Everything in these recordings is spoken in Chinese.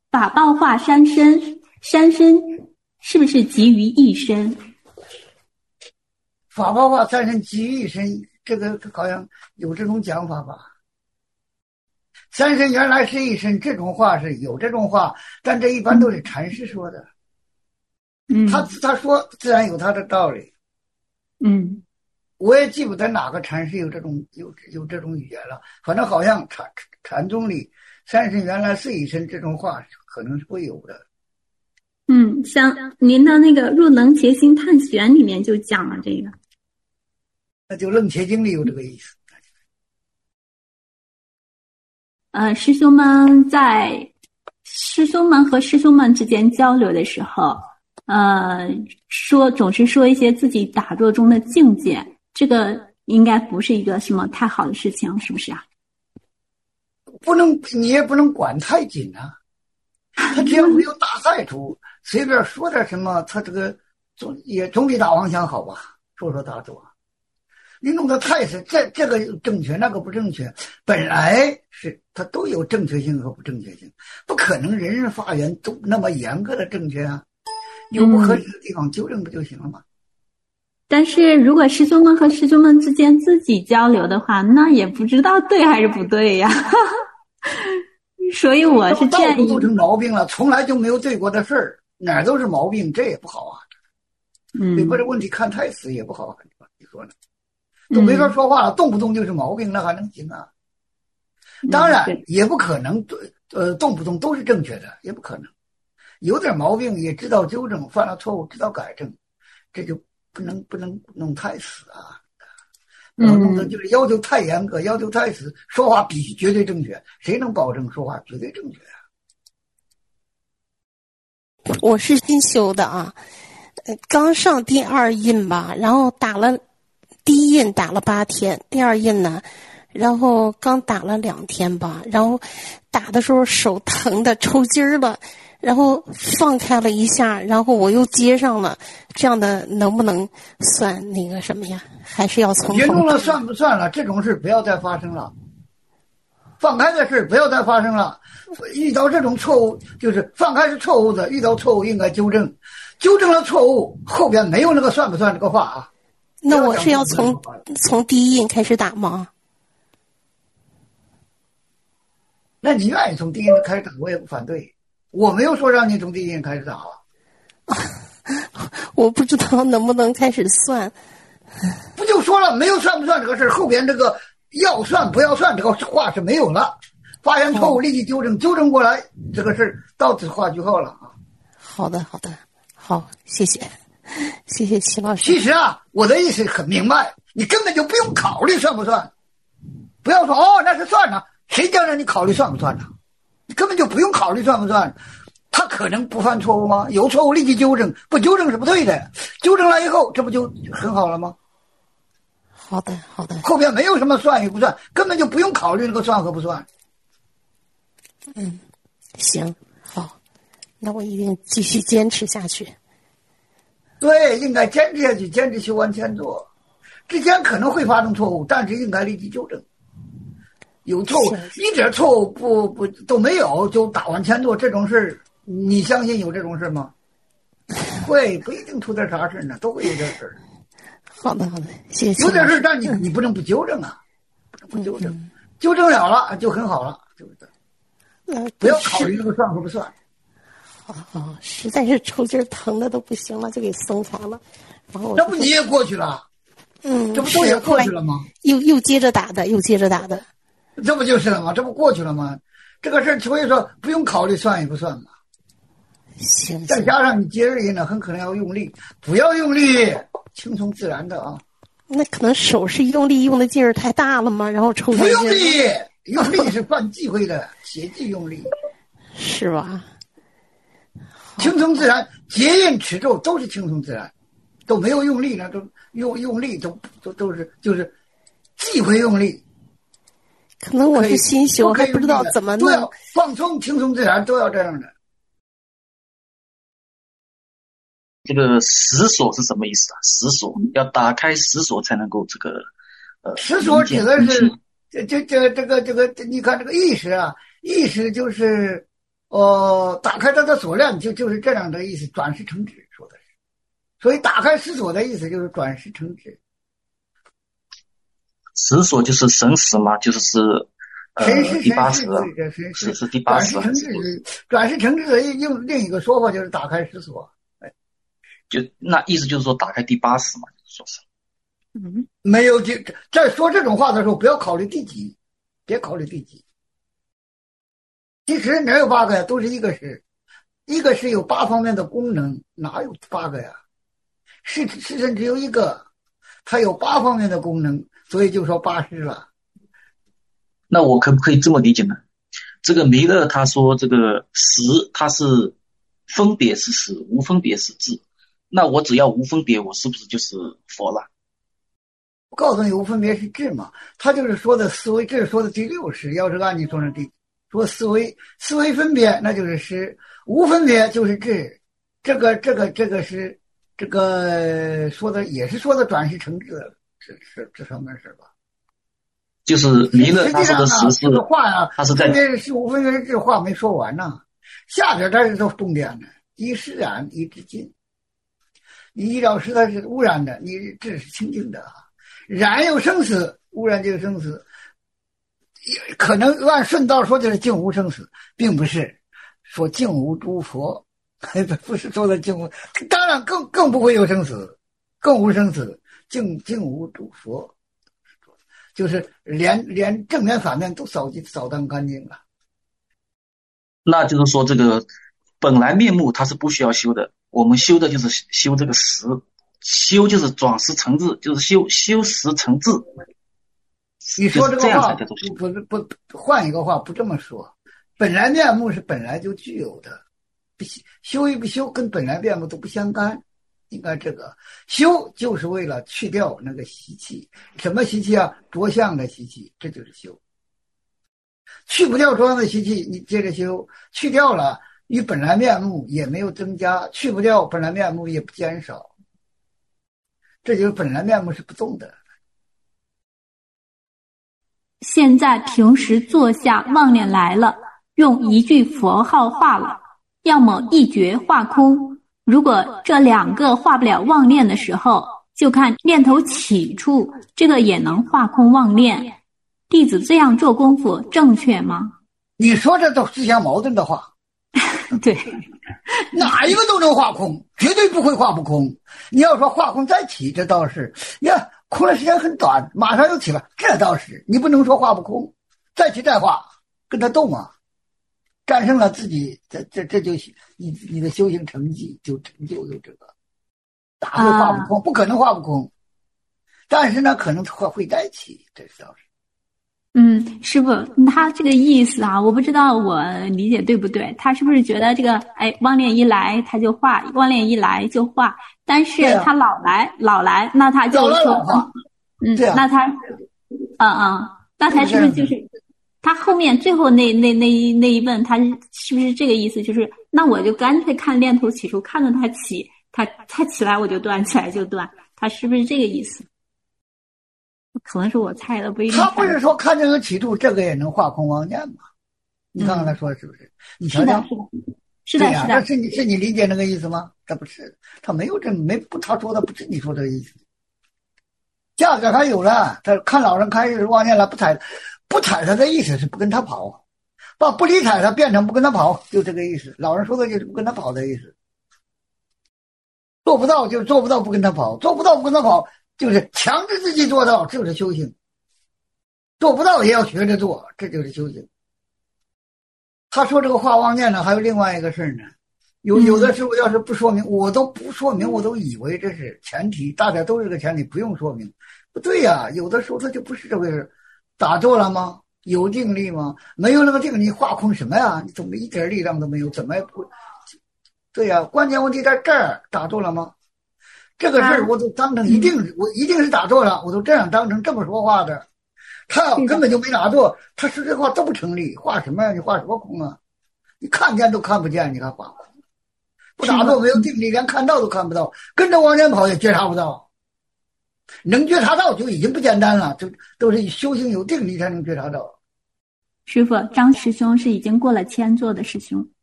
法报化三身，三身是不是集于一身？ 法报化三身集于一身，这个好像有这种讲法吧？三身原来是一身，这种话是有这种话，但这一般都是禅师说的。他说自然有他的道理。我也记不得哪个禅师有这种语言了，反正好像禅宗里三身原来是一身这种话可能是会有的。 像您的那个《入楞伽经探玄》里面就讲了这个。 那就《楞伽经》里有这个意思。 师兄们和师兄们之间交流的时候，总是说一些自己打坐中的境界，这个应该不是一个什么太好的事情，是不是啊？ 你也不能管太紧啊。他只要没有大害处，随便说点什么，他这个也总比打王枪好吧？说打坐，你弄得太死，这个正确，那个不正确，本来是它都有正确性和不正确性，不可能人人发言都那么严格的正确啊。有不合适的地方纠正不就行了吗？ 但是如果师兄们和师兄们之间自己交流的话，那也不知道对还是不对呀。所以我是建议， 到处都成毛病了，从来就没有对过的事儿，哪儿都是毛病，这也不好啊。对，把这问题看太死也不好啊。你说呢？都没法说话了，动不动就是毛病，那还能行啊？当然也不可能，动不动都是正确的，也不可能。有点毛病也知道纠正，犯了错误知道改正，这就不能弄太死啊。弄的就是要求太严格，要求太死，说话必须绝对正确，谁能保证说话绝对正确啊？ 我是新修的啊，刚上第二印吧，然后第一印打了8天，第二印呢，然后刚打了2天吧，然后打的时候手疼的抽筋儿了，然后放开了一下，然后我又接上了，这样的能不能算那个什么呀？还是要从头？ 严重了算不算了？这种事不要再发生了，放开的事不要再发生了。遇到这种错误，就是放开是错误的，遇到错误应该纠正，纠正了错误，后边没有那个算不算这个话啊？ 那我是要从第一印开始打吗？ 那你愿意从第一印开始打，我也不反对。我没有说让你从第一印开始打啊。 我不知道能不能开始算。 不就说了没有算不算这个事，后边这个要算不要算这个话是没有了。发现错误立即纠正，纠正过来这个事到此画句号了啊。 好的，好，谢谢齐老师。 其实啊，我的意思很明白，你根本就不用考虑算不算，不要说那是算呢，谁叫让你考虑算不算呢？你根本就不用考虑算不算。他可能不犯错误吗？有错误立即纠正，不纠正是不对的。纠正了以后，这不就很好了吗？ 好的。 后边没有什么算与不算，根本就不用考虑那个算和不算。 行，好，那我一定继续坚持下去。 对，应该坚持下去，坚持修完千座。之前可能会发生错误，但是应该立即纠正。有错误，一点错误不都没有，就打完千座这种事，你相信有这种事吗？会，不一定出点啥事呢，都会有点事。 好的，谢谢。 有点事，但你不能不纠正啊，不纠正，纠正了就很好了，对不对？不要考虑那个算和不算。 好，实在是抽筋疼的都不行了，就给松开了。然后这不你也过去了？这不都也过去了吗？ 又接着打的， 这不就是了吗？这不过去了吗？这个事所以说不用考虑算与不算嘛。 行。 再加上你接日印呢，很可能要用力，不要用力，轻松自然的啊。 那可能手是用力用的劲儿太大了吗？然后抽筋。 不用力，用力是犯忌讳的，邪忌用力。 是吧？ 轻松自然，结印持咒都是轻松自然，都没有用力呢，都用力都是就是忌讳用力。 可能我是新修，还不知道怎么弄。 都要放松、轻松自然，都要这样的。 这个实锁是什么意思啊？实锁要打开实锁才能够这个实锁指的是这个，你看这个意识啊，意识就是打开他的锁链就是这样的意思，转识成智说的是。所以打开识锁的意思就是转识成智。 识锁就是神识嘛，就是第八识，是第八识。 转识成智的用另一个说法就是打开识锁。 就那意思就是说打开第八识嘛，说是。 没有在说这种话的时候，不要考虑第几，别考虑第几。其实哪有8个呀？都是一个识，一个识有8方面的功能，哪有8个呀？识神只有一个，它有8方面的功能，所以就说8识了。 那我可不可以这么理解呢？这个弥勒他说这个识，它是分别是识，无分别是智。那我只要无分别，我是不是就是佛了？ 我告诉你，无分别是智嘛，他就是说的思维，这是说的第6识。要是按你说成说思维分别，那就是识；无分别就是智。这个是这个说的，也是说的转识成智的，这上面是吧？ 就是弥勒他说的识是这个话呀， 他是在分别是无分别是智话没说完呢，下边这是重点的，一识染，一知尽。你依照识它是污染的，你智是清净的。染有生死，污染就有生死。可能按顺道说就是净无生死，并不是说净无诸佛，不是说的净无，当然更不会有生死，更无生死，净无诸佛，就是连正面反面都扫荡干净了。 那就是说这个本来面目它是不需要修的，我们修的就是修这个识，修就是转识成智，就是修识成智。 你说这个话不换一个话，不这么说。本来面目是本来就具有的，修与不修跟本来面目都不相干。应该这个修就是为了去掉那个习气，什么习气啊？着相的习气，这就是修。去不掉着相的习气，你接着修，去掉了，与本来面目也没有增加，去不掉本来面目也不减少，这就是本来面目是不动的。 现在平时坐下妄念来了，用一句佛号化了，要么一觉化空。如果这2个化不了妄念的时候，就看念头起处，这个也能化空妄念。弟子这样做功夫正确吗？ 你说这都自相矛盾的话。 对， 哪一个都能化空，绝对不会化不空。你要说化空再起，这倒是呀，空的时间很短，马上又起了，这倒是你不能说化不空，再起再化，跟他动啊，战胜了自己，这就你的修行成绩就成就有这个，哪会化不空？不可能化不空，但是呢，可能会再起，这倒是。 师父，他这个意思啊，我不知道我理解对不对。他是不是觉得这个妄念一来他就化，妄念一来就化，但是他老来，那他就说那他那他是不是就是他后面最后那一问，他是不是这个意思？就是那我就干脆看念头起处，看着他起，他起来我就断，起来就断，他是不是这个意思？可能是我猜的，不一定。 他不是说看这个起处，这个也能化空妄念吗？你刚才说是不是？你瞧瞧， 是的。 那是你理解那个意思吗？这不是，他没有他说的不是你说这个意思。价格还有了，他看老人看妄念了，不睬他的意思是不跟他跑，把不理睬他变成不跟他跑，就这个意思。老人说的就是不跟他跑的意思。做不到就做不到，不跟他跑，做不到不跟他跑。就是强制自己做到，这就是修行。做不到也要学着做，这就是修行。他说这个化妄念呢，还有另外一个事呢。有的时候要是不说明，我都不说明，我都以为这是前提，大家都是个前提，不用说明。不对呀，有的时候他就不是这回事。打坐了吗？有定力吗？没有那个定力，化空什么呀？你怎么一点力量都没有？怎么也不会？对呀，关键问题在这儿，打坐了吗？这个事儿我都当成我一定是打坐了，我都这样当成这么说话的。他根本就没打坐，他说这话都不成立，画什么呀？你画什么空啊？你看见都看不见，你还画空？不打坐没有定力，连看到都看不到，跟着往前跑也觉察不到。能觉察到就已经不简单了，就都是修行有定力才能觉察到。 师父，张师兄是已经过了1000座的师兄。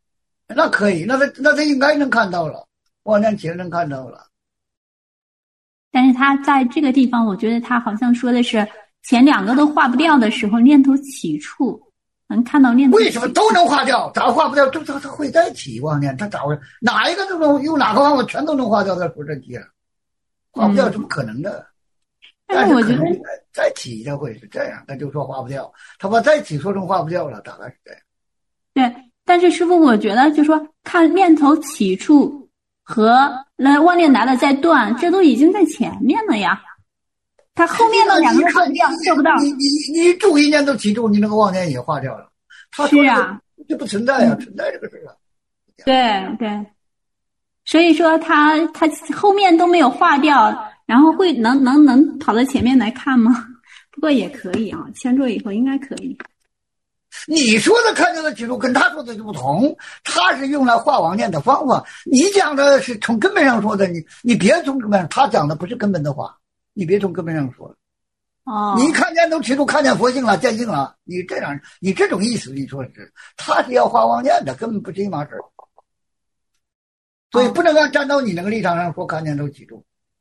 那可以，那他应该能看到了，望念起来能看到了。 但是他在这个地方，我觉得他好像说的是前两个都化不掉的时候，念头起处能看到念头。 为什么都能化掉？咋化不掉？他会再起妄念，他咋会？哪一个都能用哪个方法全都能化掉？他说这题化不掉怎么可能的？ 但是我觉得再起他会是这样，他就说化不掉，他把再起说成化不掉了，大概是这样。 对，但是师父，我觉得就说看念头起处和妄念来了再断，这都已经在前面了呀。他后面的两个化不掉，做不到。 你住一念都起住，你那个妄念也化掉了。他说这不存在呀，存在这个事啊。 对对，所以说他后面都没有化掉，然后会能跑到前面来看吗？不过也可以啊，签注以后应该可以。 你说的看见的起处跟他说的就不同，他是用来化妄念的方法，你讲的是从根本上说的，你别从根本上，他讲的不是根本的话，你别从根本上说了。 哦， 你看见都起处，看见佛性了，见性了，你这种意思，你说是他是要化妄念的，根本不是一码事。所以不能够站到你那个立场上说看见都起处。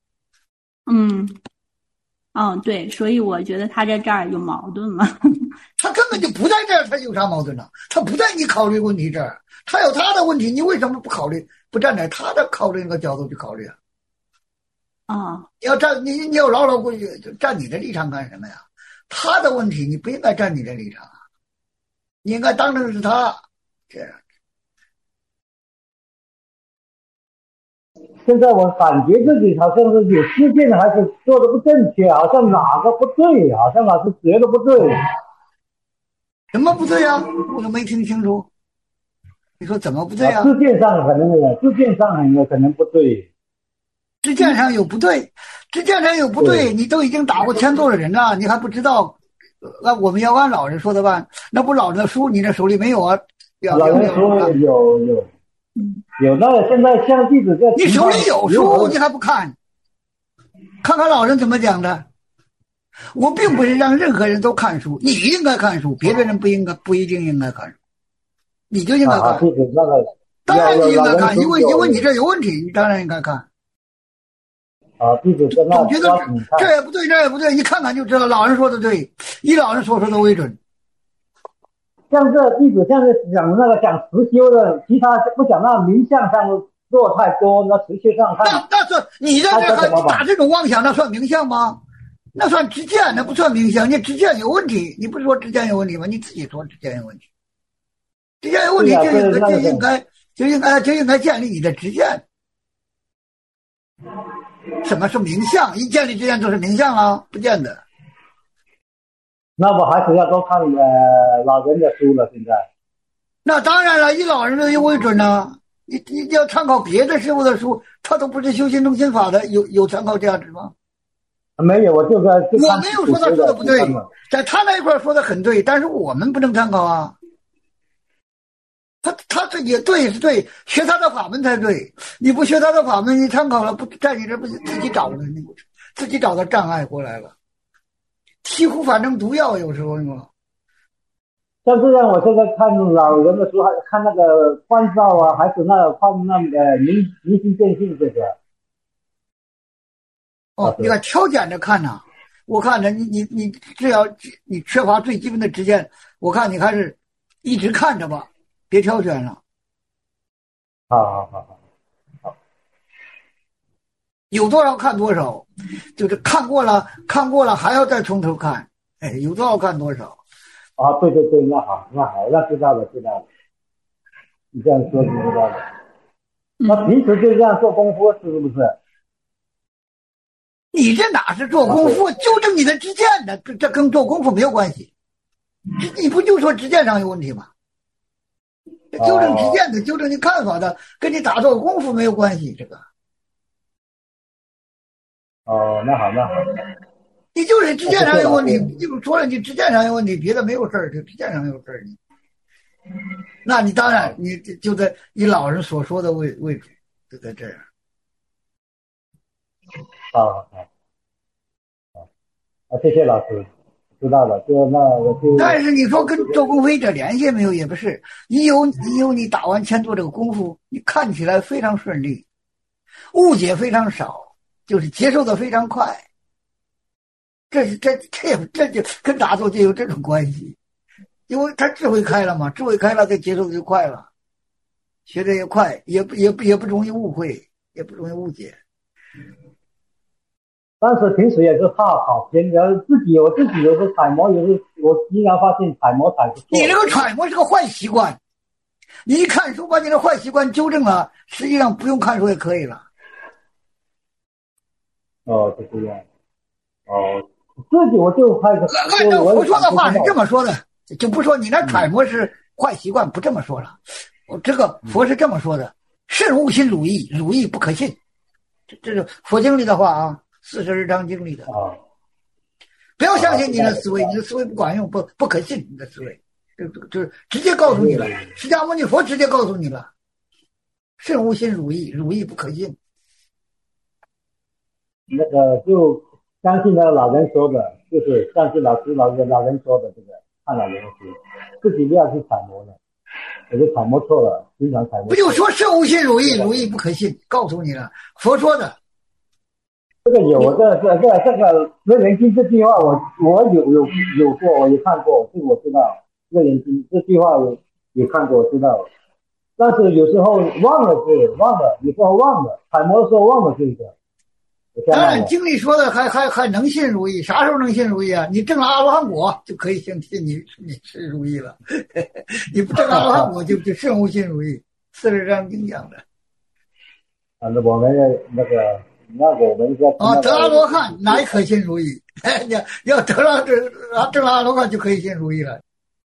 对，所以我觉得他在这儿有矛盾嘛。 他根本就不在这儿，他有啥矛盾呢？他不在你考虑问题这儿，他有他的问题，你为什么不考虑？不站在他的考虑那个角度去考虑啊？你要站你要牢牢过去，就站你的立场干什么呀？他的问题你不应该站你的立场啊，你应该当成是他这样。 现在我感觉自己好像是有事件还是做的不正确，好像哪个不对，好像老是觉得不对。 什么不对啊？我都没听清楚。你说怎么不对啊？ 事件上可能有可能不对。 支见上有不对，支见上有不对，你都已经打过签奏的人了，你还不知道？我们要按老人说的办，那不老人的书你那手里没有啊？ 老人书有那个现在像弟子在你手里有书，你还不看？看看老人怎么讲的。我并不是让任何人都看书，你应该看书，别的人不一定应该看书，你就应该看。当然你应该看，因为你这有问题，你当然应该看。 弟子在那总觉得这也不对，这也不对，你看看就知道，老人说的对，以老人所说的为准。 像这弟子像是讲那个讲实修的，其他不讲那名相上做太多，那实修上看。 那算你在这还打这种妄想，那算名相吗？那算知见，那不算名相。你知见有问题，你不是说知见有问题吗？你自己说知见有问题，知见有问题就应该建立你的知见。什么是名相？一建立知见就是名相啊？不见得。 那我还是要多看老人的书了。现在， 那当然了，以老人的为准呢。你要参考别的师傅的书，他都不是修行中心法的，有参考价值吗？ 没有，我没有说他说的不对，在他那一块说的很对，但是我们不能参考啊。他这也对是对，学他的法门才对。你不学他的法门，你参考了不在你这不自己找的，你自己找到障碍过来了。醍醐反正毒药，有时候你说。 像这样，我现在看老人的书，还看那个观照啊，还是那个看那个明心见性这个。 你看挑拣着看呐，我看着你只要你缺乏最基本的知见，我看你还是一直看着吧，别挑选了。 好。 有多少看多少，就是看过了还要再从头看，有多少看多少。 对，那好，那知道了。你这样说是知道的。那平时就这样做功夫，是不是？ 你这哪是做功夫？纠正你的知见呢？这跟做功夫没有关系。你不就说知见上有问题吗？纠正知见的，纠正你看法的，跟你打坐功夫没有关系。这个。 那好。 你就是知见上有问题，你就说了你知见上有问题，别的没有事儿，就知见上有事儿。那你当然你就在以老人所说的为主，就在这样。 好，谢谢老师。 知道了，就那我就。 但是你说跟周鸿飞这联系没有，也不是。你打完千做这个功夫，你看起来非常顺利，误解非常少，就是接受的非常快。这就跟打坐就有这种关系，因为他智慧开了嘛，智慧开了，他接受的就快了，学的也快，也不容易误会，也不容易误解。 但是平时也是怕跑偏，然后我自己有时揣摩，有时我经常发现揣摩不错。 你这个揣摩是个坏习惯，你一看书把你的坏习惯纠正了，实际上不用看书也可以了。 哦，是这样。哦，自己我就开始。 按照佛说的话是这么说的，就不说你那揣摩是坏习惯，不这么说了。这个佛是这么说的：慎勿信汝意，汝意不可信。这是佛经里的话啊，42章经里的。不要相信你的思维，你的思维不管用，不可信，你的思维就是直接告诉你了。释迦牟尼佛直接告诉你了：慎勿信汝意，汝意不可信。 那个就相信了老人说的，就是相信老人说的这个看老人的书，自己不要去揣摩了。我就揣摩错了，经常揣摩。 不就说慎勿信汝意，汝意不可信，告诉你了，佛说的。 这个有这个楞严经这句话我有过，我也看过，这个我知道。楞严经这句话也看过，我知道。但是有时候忘了，有时候忘了，揣摩的时候忘了这个。 当然，经里说的还能信如意，啥时候能信如意啊？你证了阿罗汉果就可以信你是如意了，你不证阿罗汉果就慎勿信如意。40章经讲的。 那我们我们得阿罗汉哪可信如意？你要证了阿罗汉就可以信如意了。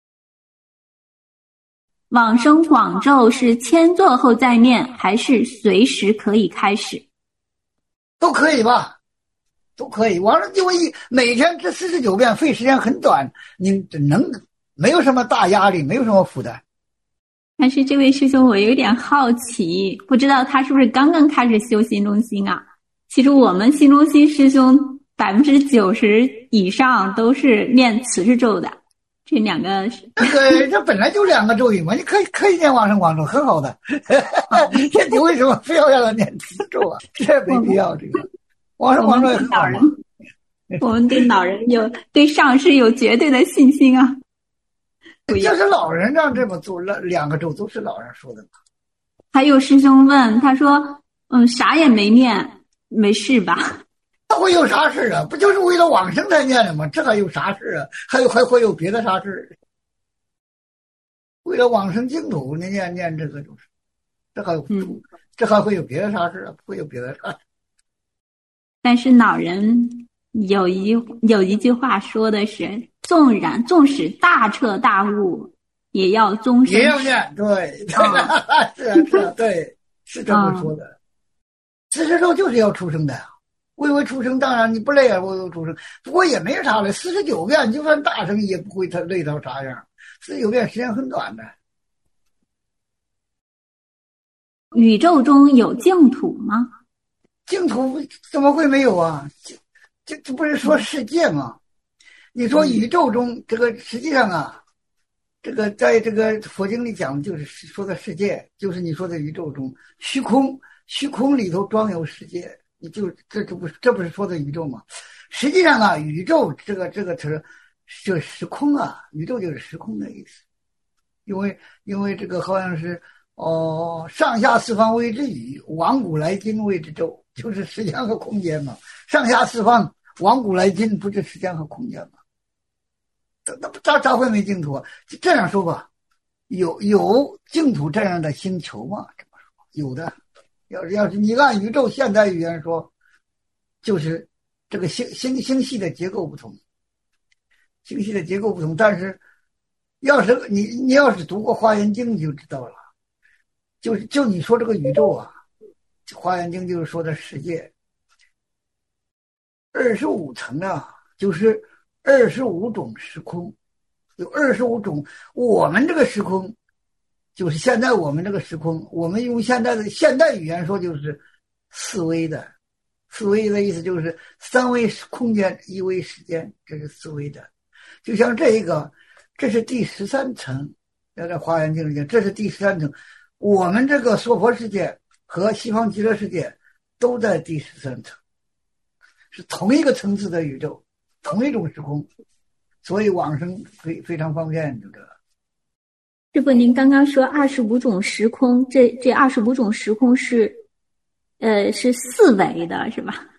往生广咒是千坐后再念，还是随时可以开始？ 都可以吧，都可以。完了，因为每天这49遍，费时间很短，你没有什么大压力，没有什么负担。 但是这位师兄，我有点好奇，不知道他是不是刚刚开始修心中心啊？其实我们心中心师兄90%以上都是念慈氏咒的，这两个这本来就2个咒语嘛，你可以念往生广咒，很好的。你为什么非要让他念慈咒啊？这没必要。这个往生广咒也很好。 我们对老人对上师有绝对的信心啊。 就是老人让这么做，2个咒都是老人说的。 还有师兄问他说：“啥也没念，没事吧？” 他会有啥事啊？不就是为了往生才念的吗？这还有啥事啊？还会有别的啥事？为了往生净土，你念这个就是，这还会有别的啥事啊？不会有别的啥事。 但是老人有一句话说的是：纵使大彻大悟，也要终身。 也要念，对，是，对，是这么说的。慈氏咒就是要出生的呀。为出生，当然你不累啊，为出生，不过也没啥了。49遍，就算大声也不会他累到啥样。49遍时间很短的。 宇宙中有净土吗？ 净土怎么会没有啊？这不是说世界吗？你说宇宙中这个实际上啊，这个在这个佛经里讲就是说的世界，就是你说的宇宙中虚空里头装有世界。这不是说的宇宙吗？实际上啊，宇宙这个词就是时空啊，宇宙就是时空的意思。因为这个好像是上下四方谓之宇，往古来今谓之宙，就是时间和空间嘛。上下四方往古来今不是时间和空间吗？咋会没净土啊？这样说吧，有净土这样的星球吗？这么说有的。要是你按宇宙现代语言说，就是这个星系的结构不同，但是要是你要是读过《华严经》你就知道了，就你说这个宇宙啊，《华严经》就是说的世界25层啊，就是25种时空，有25种。我们这个时空就是现在我们这个时空，我们用现在的现代语言说就是4维的。4维的意思就是3维空间，1维时间，这是4维的。 就像这一个，这是第13层，在这《华严经》里讲，这是第13层。我们这个娑婆世界和西方极乐世界都在第13层，是同一个层次的宇宙，同一种时空，所以往生非常方便，就这个。 师父，您刚刚说25种时空，这25种时空是4维的，是吧？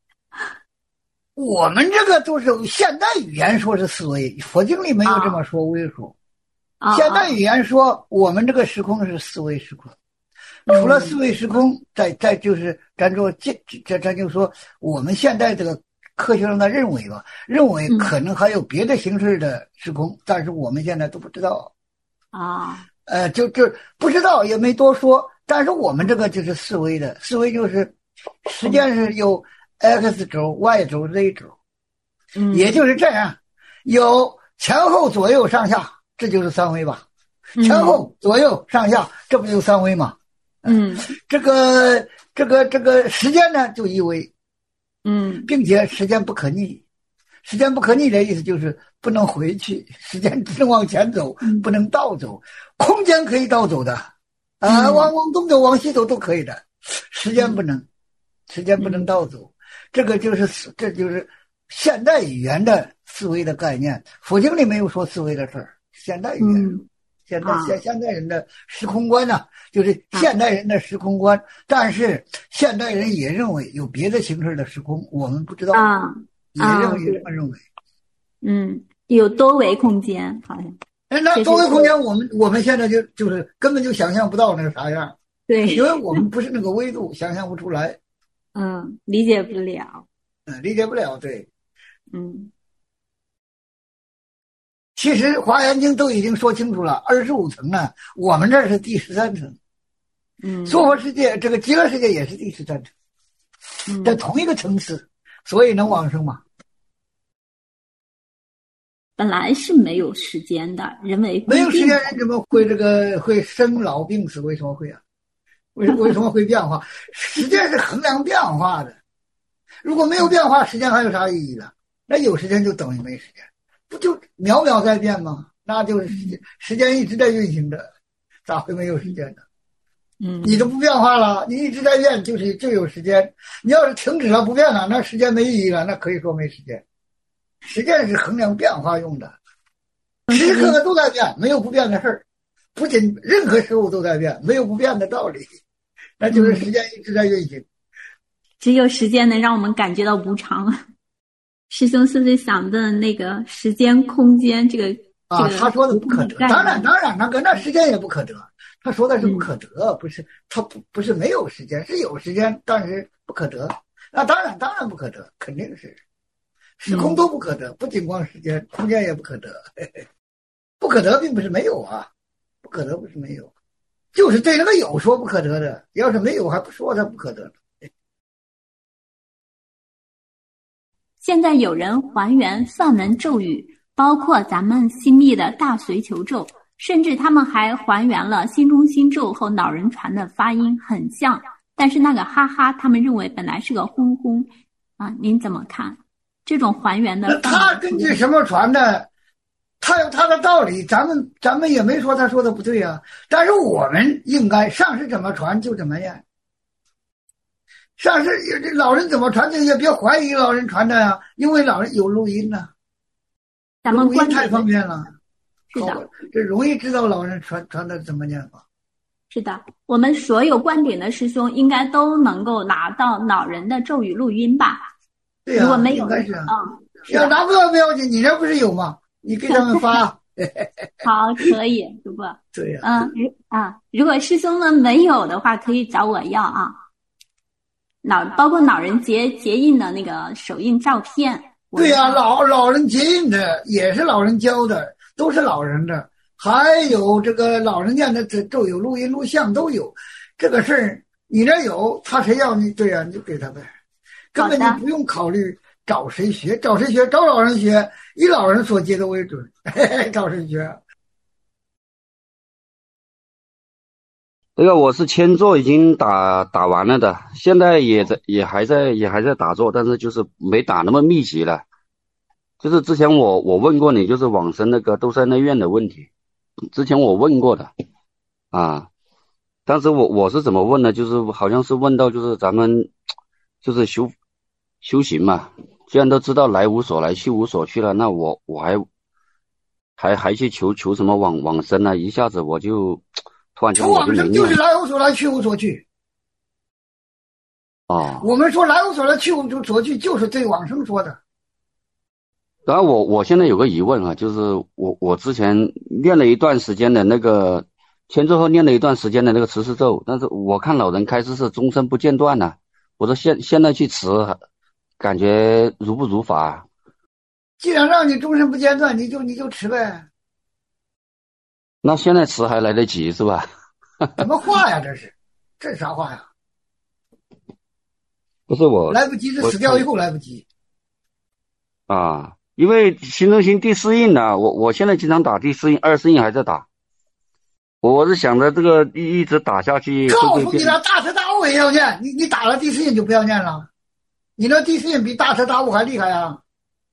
我们这个都是现代语言说是4维，佛经里没有这么说微说。现代语言说我们这个时空是4维时空，除了4维时空，再就是咱就说我们现在这个科学上的认为吧，认为可能还有别的形式的时空，但是我们现在都不知道啊。 就不知道也没多说，但是我们这个就是4维的，4维就是时间是有 X 轴、Y 轴、Z 轴，也就是这样，有前后左右上下，这就是3维吧？前后左右上下，这不就3维吗？这个时间呢就1维，并且时间不可逆。时间不可逆的意思就是不能回去，时间只能往前走，不能倒走。空间可以倒走的，往东走、往西走都可以的，时间不能倒走。这就是现代语言的4维的概念。佛经里没有说4维的事儿，现代语言，现代人的时空观呢，就是现代人的时空观。但是现代人也认为有别的形式的时空，我们不知道。也这么认为， 有多维空间，好像。 那多维空间，我们现在就是根本就想象不到那个啥样。 对， 因为我们不是那个维度，想象不出来。 理解不了。 理解不了，对。其实《华严经》都已经说清楚了，25层呢，我们这是第13层。娑婆世界，这个极乐世界也是第13层，在同一个层次。所以能往生吗？ 本来是没有时间的，人为没有时间，人怎么会生老病死？为什么会啊？为什么会变化？时间是衡量变化的，如果没有变化，时间还有啥意义呢？那有时间就等于没时间，不就秒秒在变吗？那就是时间一直在运行着，咋会没有时间呢？你都不变化了，你一直在变，就有时间。你要是停止了不变了，那时间没意义了，那可以说没时间。时间是衡量变化用的，时时刻刻都在变，没有不变的事儿。不仅任何事物都在变，没有不变的道理，那就是时间一直在运行。 只有时间能让我们感觉到无常。师兄是不是想的那个时间、空间这个？ 他说的不可得，当然，那时间也不可得。他说的是不可得，不是他不是没有时间，是有时间，但是不可得。那当然不可得，肯定是时空都不可得，不仅光时间，空间也不可得。不可得并不是没有啊，不可得不是没有，就是对那个有说不可得的，要是没有还不说它不可得。 现在有人还原梵文咒语，包括咱们新密的大随求咒，甚至他们还还原了心中心咒和老人传的发音很像，但是那个哈哈他们认为本来是个轰轰您怎么看这种还原的？ 他根据什么传的？他有他的道理，咱们也没说他说的不对啊。但是我们应该上师怎么传就怎么样，上师老人怎么传就也别怀疑老人传的呀，因为老人有录音呢。 咱们录音太方便了， 是的， 这容易知道老人传的怎么念法。 是的，我们所有观点的师兄应该都能够拿到老人的咒语录音吧？ 对呀， 如果没有， 应该是要拿不到不要紧，你这不是有吗？你给他们发。 好，可以，师父。 对呀。 如果师兄们没有的话，可以找我要啊。包括老人结印的那个手印照片。 对呀，老人结印的也是老人教的，都是老人的，还有这个老人念的咒有录音录像都有。这个事儿你这有，他谁要你？对呀，你就给他呗，根本你不用考虑找谁学，找老人学，以老人所接的为准。找谁学？ 这个我是签座已经打完了的，现在也还在打坐，但是就是没打那么密集了。 就是之前我问过你，就是往生那个斗山内院的问题，之前我问过的啊。当时我是怎么问呢？就是好像是问到就是咱们就是修行嘛，既然都知道来无所来去无所去了，那我还去求什么往生呢？一下子我就突然间求往生就是来无所来去无所去。 哦， 我们说来无所来去无所去，就是对往生说的。 然后我现在有个疑问啊，就是我之前练了一段时间的那个前奏后练了一段时间的那个持世咒，但是我看老人开示是终身不间断呢。我说现在去持，感觉如不如法。 既然让你终身不间断，你就持呗。 那现在持还来得及是吧？ 什么话呀，这是啥话呀？ 不是我来不及，是死掉以后来不及啊。因为行中行第4印呢，我现在经常打第4印，24印还在打。我是想着这个一直打下去。 告诉你了，大彻大悟也要念，你打了第4印就不要念了。你那第4印比大彻大悟还厉害啊！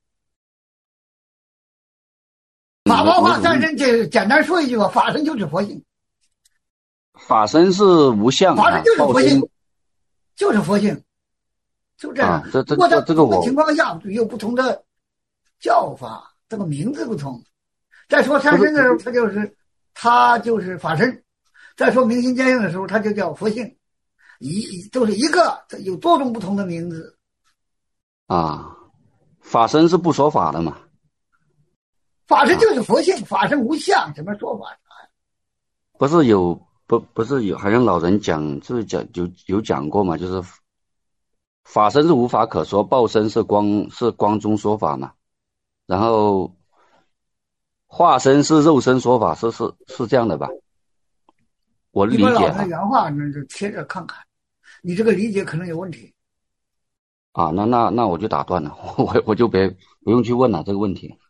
法包化三身，这简单说一句吧，法身就是佛性。 法身是无相， 法身就是佛性，就是佛性，就这样。不过在不同的情况下有不同的叫法，这个名字不同。再说三身的时候，它就是法身；再说明心见性的时候，它就叫佛性。都是一个，有多种不同的名字。 啊，法身是不说法的嘛？ 法身就是佛性，法身无相，什么说法？ 不是有，好像老人讲就是有讲过嘛，就是法身是无法可说，报身是光中说法嘛，然后化身是肉身说法，是这样的吧？我理解你把老人的原话那就贴着看看，你这个理解可能有问题。 啊，那我就打断了，我就不用去问了这个问题。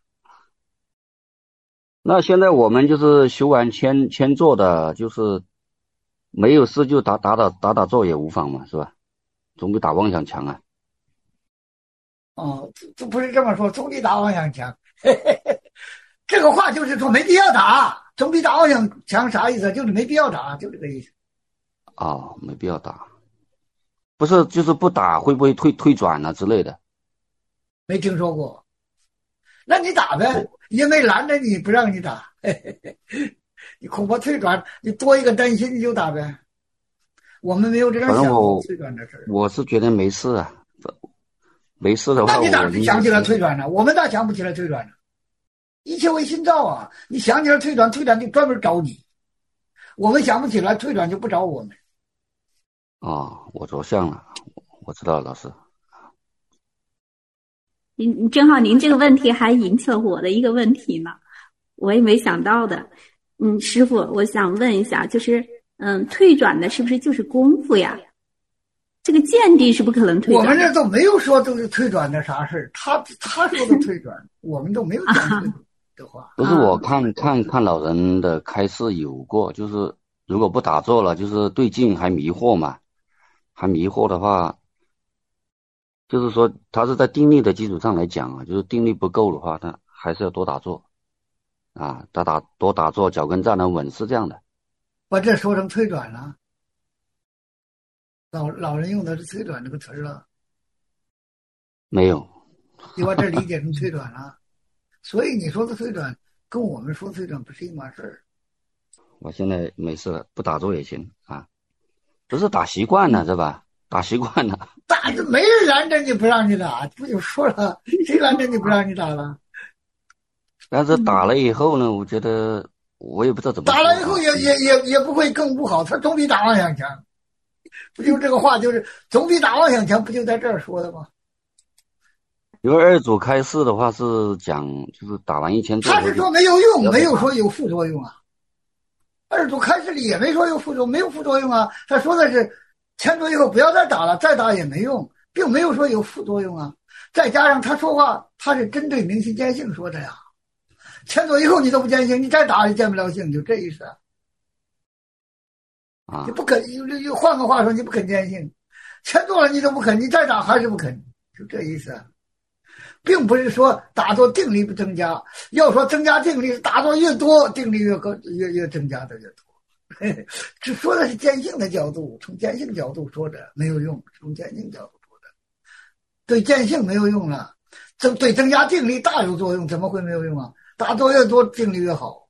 那现在我们就是修完千座的，就是没有事就打坐也无妨嘛，是吧？总比打妄想强啊。 哦，这不是这么说，总比打妄想强。这个话就是说没必要打，总比打妄想强啥意思？就是没必要打，就这个意思。 哦，没必要打，不是就是不打会不会退转啊之类的？ 没听说过。那你打呗，因为拦着你不让你打，你恐怕退转，你多一个担心你就打呗。我们没有这样想过退转的事。 我是觉得没事啊，没事的话， 那你咋是想起来退转呢？我们咋想不起来退转呢？一切为心造啊！你想起来退转就专门找你，我们想不起来退转就不找我们。 我着相了，我知道了，老师。 正好您这个问题还引起了我的一个问题呢，我也没想到的。师父，我想问一下，就是退转的是不是就是功夫呀？这个见地是不可能退转。 我们这都没有说都是退转的啥事，他说的退转，我们都没有讲退转的话。 不是我看老人的开示有过，就是如果不打坐了，就是对境还迷惑嘛，还迷惑的话。就是说，他是在定力的基础上来讲啊，就是定力不够的话，他还是要多打坐，啊，多打坐，脚跟站得稳，是这样的。 把这说成退转了，老人用的是退转这个词了， 没有， 你把这理解成退转了，所以你说的退转跟我们说退转不是一码事儿。 我现在没事了，不打坐也行啊，不是打习惯了是吧？打习惯了， 打就没人拦着你不让你打，不就说了，谁拦着你不让你打了？ 但是打了以后呢，我觉得我也不知道怎么打了以后也不会更不好，他总比打妄想强，不就这个话就是总比打妄想强，不就在这儿说的吗？ 因为二祖开示的话是讲，就是打完1000座， 他是说没有用，没有说有副作用啊。二祖开示里也没说有副作用，没有副作用啊，他说的是。1000座以后不要再打了，再打也没用，并没有说有副作用啊。再加上他说话，他是针对明心见性说的呀。1000座以后你都不见性，你再打也见不了性，就这意思啊。你不肯，换个话说，你不肯见性，1000座了你都不肯，你再打还是不肯，就这意思啊。 并不是说打坐定力不增加。要说增加定力，打坐越多，定力越增加的越多。这说的是见性的角度，从见性角度说的没有用，从见性角度说的，对见性没有用了，对增加定力大有作用，怎么会没有用啊？打坐越多，定力越好。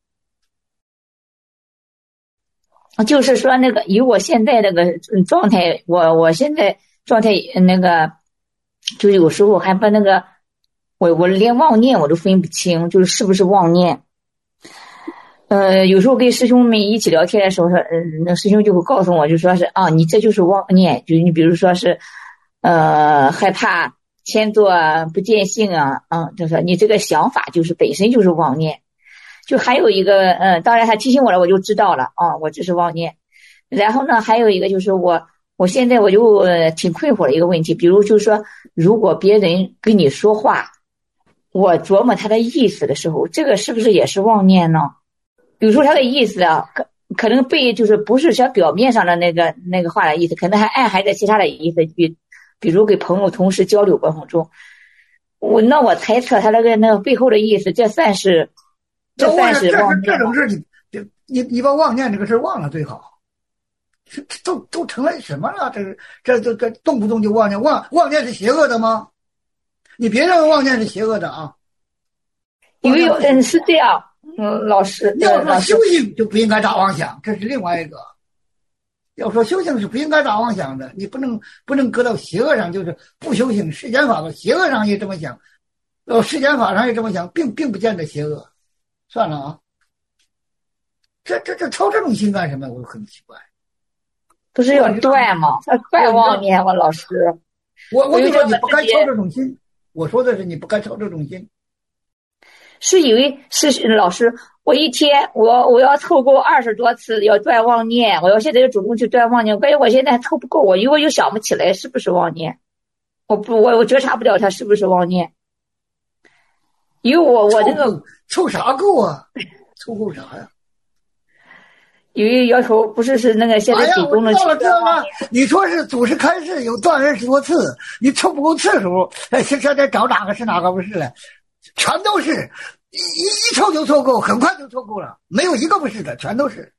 就是说那个以我现在这个状态，我现在状态那个，就有时候还把那个我连妄念我都分不清，就是是不是妄念。有时候跟师兄们一起聊天的时候，那师兄就会告诉我，就说是啊，你这就是妄念，就你比如说是害怕迁作不见性啊，就说你这个想法就是本身就是妄念。就还有一个当然他提醒我了，我就知道了啊，我这是妄念。然后呢，还有一个就是我现在我就挺困惑的一个问题，比如就是说，如果别人跟你说话，我琢磨他的意思的时候，这个是不是也是妄念呢？有时候他的意思啊，可能被就是不是像表面上的那个话的意思，可能还暗含着其他的意思，比如跟朋友同事交流过程中，我猜测他那个背后的意思，这算是妄念。 这种事你把妄念这个事忘了最好。都成了什么了？这动不动就妄念，妄念是邪恶的吗？你别认为妄念是邪恶的啊。 因为是这样，老师， 要说修行就不应该打妄想，这是另外一个。要说修行是不应该打妄想的，你不能搁到邪恶上，就是不修行，世间法的邪恶上也这么想，世间法上也这么想，并不见得邪恶。算了啊，这操这种心干什么？我很奇怪。 不是要断吗？断妄念吗？老师， 我就说你不该操这种心。我说的是你不该操这种心。 是以为是老师，我一天我要凑够20多次要断妄念，我要现在就主动去断妄念，关键我现在还凑不够，我又想不起来是不是妄念，我觉察不了它是不是妄念，因为我这个凑啥够啊？凑够啥呀？ 因为要求不是那个现在主动的去断妄念。 你说是祖师开示有断20多次，你凑不够次数，现在找哪个是哪个不是了？全都是一凑就凑够，很快就凑够了，没有一个不是的，全都是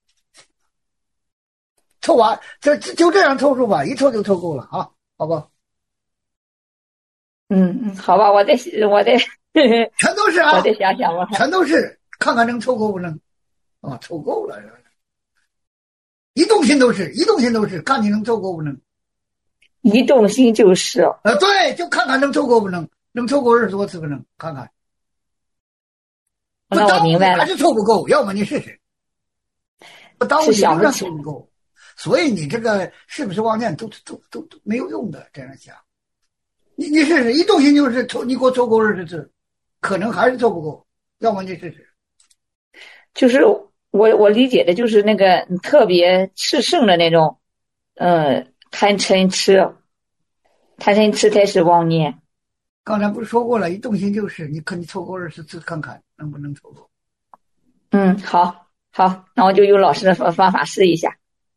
凑完，就这样凑数吧，一凑就凑够了啊，好吧？ 好吧，我再全都是啊， 我再想想吧， 全都是，看看能凑够不能啊？凑够了，一动心都是，看你能凑够不能？ 一动心就是对，就看看能凑够不能。能凑够20多次不能？看看， 那我明白了， 还是凑不够，要么你试试。不耽误你仍然凑不够，所以你这个是不是妄念都没有用的。这样想，你试试，一动心就是你给我凑够20次，可能还是凑不够，要么你试试。 就是我理解的就是那个特别炽盛的那种，贪嗔痴才是妄念。 刚才不是说过了，一动心就是你凑够20次看看能不能凑够。 好，那我就用老师的方法试一下。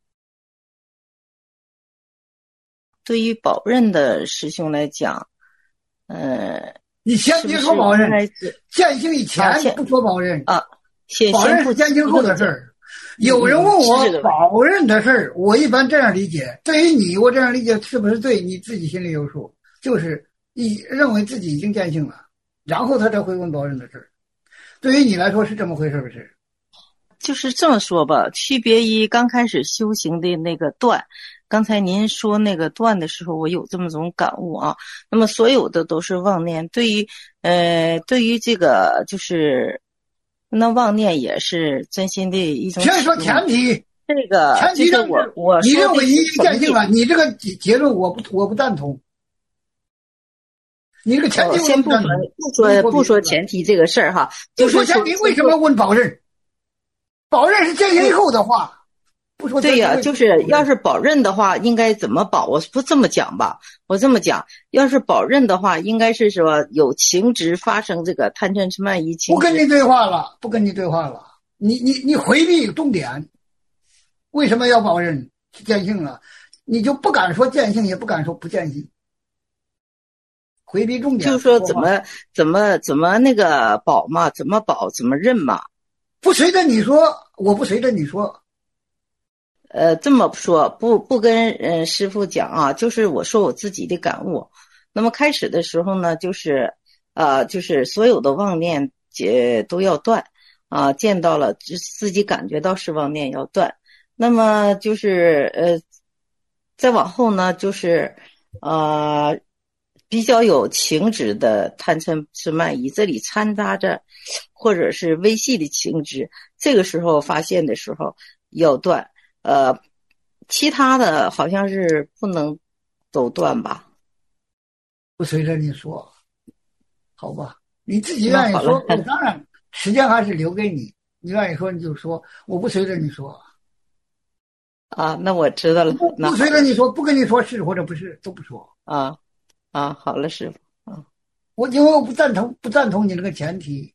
对于保任的师兄来讲， 你先别说保任，见性以前不说保任啊， 保任是见性后的事儿。有人问我保任的事儿，我一般这样理解，对于你我这样理解是不是对你自己心里有数，就是认为自己已经见性了，然后他才会问保任的事儿。对于你来说是这么回事不是？ 就是这么说吧，区别于刚开始修行的那个断，刚才您说那个断的时候，我有这么种感悟啊。那么所有的都是妄念，对于这个就是那妄念也是真心的一种。 先说前提， 这个前提是我你认为你已经见性了，你这个结论我不赞同。你这个前提先不说前提这个事儿哈， 就说前提为什么要问保任？保任是见性以后的话，不说对呀，就是要是保任的话，应该怎么保？我不这么讲吧，我这么讲，要是保任的话，应该是说有情执发生这个贪嗔痴慢疑情。 不跟你对话了，你回避重点。为什么要保任？见性了，你就不敢说见性，也不敢说不见性。 回避重点。 就是说怎么那个保嘛，怎么保怎么认嘛。 不随着你说，我不随着你说。 这么说，不跟师父讲啊，就是我说我自己的感悟。那么开始的时候呢，就是所有的妄念都要断啊，见到了自己感觉到是妄念要断。那么再往后呢，就是比较有情执的贪嗔痴慢疑，这里掺杂着或者是微细的情执，这个时候发现的时候要断。其他的好像是不能都断吧？ 不随着你说，好吧？你自己愿意说，我当然时间还是留给你。你愿意说你就说，我不随着你说。 啊，那我知道了。 不随着你说，不跟你说是或者不是都不说。 好了，师傅。 因为我不赞同你这个前提。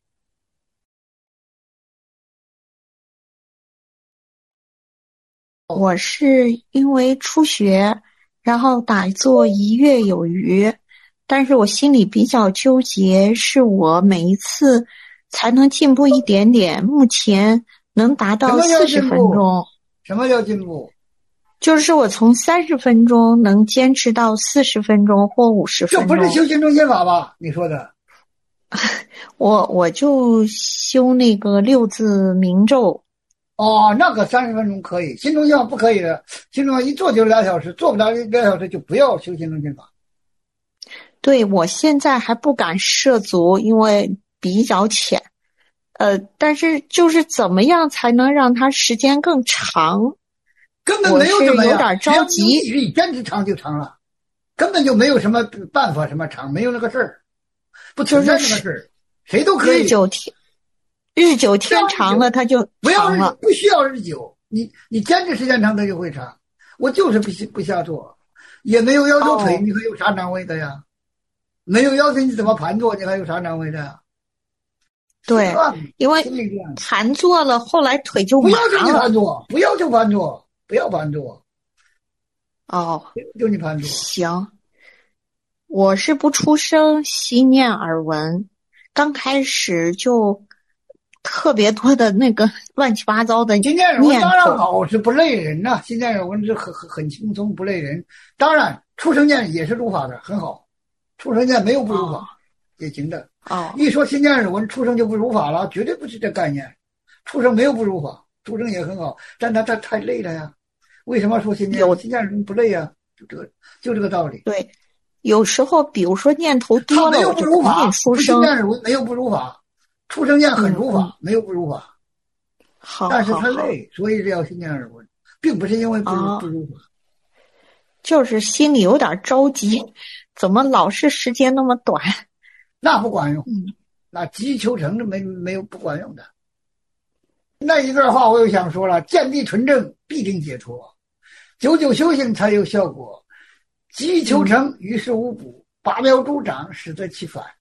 我是因为初学，然后打坐1月有余，但是我心里比较纠结，是我每一次才能进步一点点，目前能达到40分钟。 什么叫进步？ 就是我从30分钟能坚持到40分钟或50分钟。 这不是修行中心法吧？你说的。 我就修那个6字明咒。 那个30分钟可以，心中心法不可以的。心中一做就2小时，做不了2小时就不要修心中心法。 对，我现在还不敢涉足，因为比较浅。但是就是怎么样才能让它时间更长？ 根本没有怎么样， 有点着急。 你坚持长就长了，根本就没有什么办法什么长，没有那个事儿，不存在那个事儿，谁都可以。 日久天长了，它就长了。 不需要日久，你坚持时间长，它就会长。我就是不下坐，也没有要求腿，你还有啥难为的呀？没有要求你怎么盘坐，你还有啥难为的呀？ 对，因为盘坐了，后来腿就麻了。 不要求你盘坐，不要求盘坐，不要盘坐。就你盘坐。 行，我是不出声，悉念耳闻，刚开始就特别多的那个乱七八糟的念头。 心念耳闻当然好，是不累人呐。心念耳闻是很轻松，不累人。当然，出生念也是如法的，很好。出生念没有不如法，也行的。一说心念耳闻，出生就不如法了，绝对不是这概念。出生没有不如法，出生也很好，但他太累了呀。为什么说心念耳闻不累呀？就这个道理。 对，有时候比如说念头多了， 没有不如法， 出生心念耳闻没有不如法，出生念很如法，没有不如法。但是他累，所以这要心念耳闻，并不是因为不如法。 就是心里有点着急，怎么老是时间那么短？ 那不管用，那急于求成的没有不管用的。那一段话我又想说了：见地纯正，必定解脱；久久修行才有效果，急于求成，于事无补，拔苗助长，适得其反。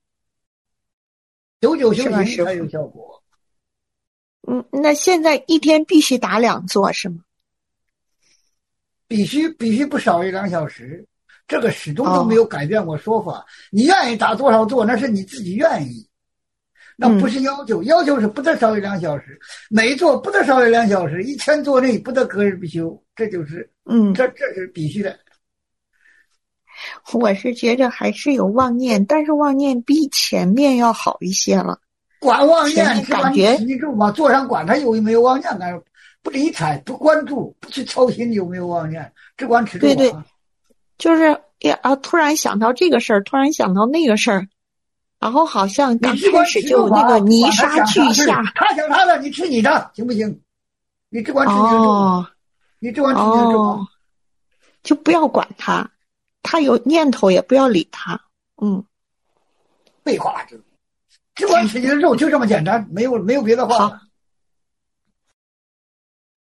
久久修行才有效果。 那现在一天必须打2坐是吗？ 必须不少于2小时，这个始终都没有改变过说法。你愿意打多少坐，那是你自己愿意，那不是要求。要求是不得少于2小时，每坐不得少于2小时，1000坐内不得隔日不休，这就是这是必须的。 我是觉着还是有妄念，但是妄念比前面要好一些了。 管妄念，感觉你住吧，坐上管他有没有妄念，不理睬，不关注，不去操心有没有妄念，只管吃住。 对，就是突然想到这个事儿，突然想到那个事儿，然后好像刚开始就那个泥沙俱下。 他想他的，你吃你的，行不行？你只管吃你的住，你只管吃你的住， 就不要管他，他有念头也不要理他。 废话，只管吃你的肉，就这么简单，没有别的话。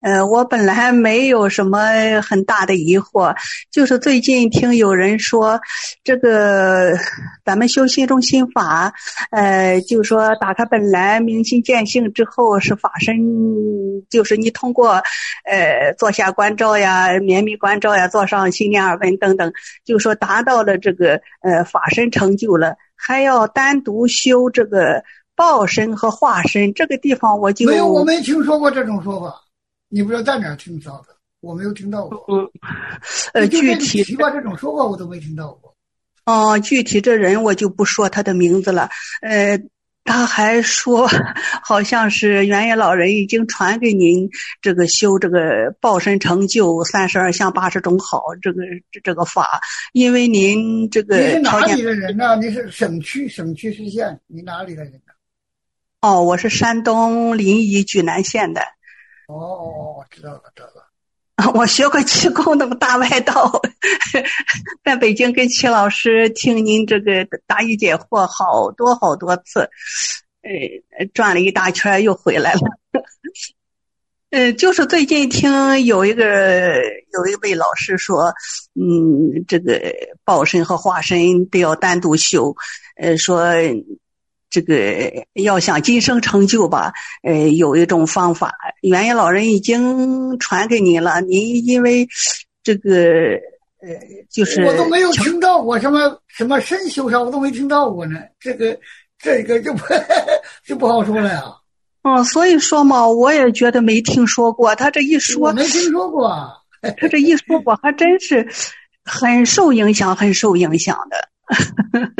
我本来没有什么很大的疑惑，就是最近听有人说，这个咱们修心中心法，就是说打开本来明心见性之后是法身，就是你通过坐下观照呀、绵密观照呀、坐上心念耳闻等等，就是说达到了这个法身成就了，还要单独修这个报身和化身。这个地方我就没有，我没听说过这种说法。你不知道在哪儿听到的？我没有听到过。 具体奇怪这种说法我都没听到过。 具体这人我就不说他的名字了。他还说，好像是元业老人已经传给您这个修这个报身成就32相80种好这个法，因为您这个你是哪里的人呢？你是省区市县？你哪里的人呢？ 我是山东临沂莒南县的。 知道了。 我学过气功那么大外道，在北京跟齐老师听您这个答疑解惑好多次，转了一大圈又回来了。就是最近听有一位老师说，这个报身和化身都要单独修，说这个要想今生成就吧，有一种方法，元业老人已经传给您了。您因为这个就是我都没有听到过什么身修啥，我都没听到过呢。这个就不好说了呀。 所以说嘛，我也觉得没听说过。他这一说， 我没听说过。 他这一说，我还真是很受影响的。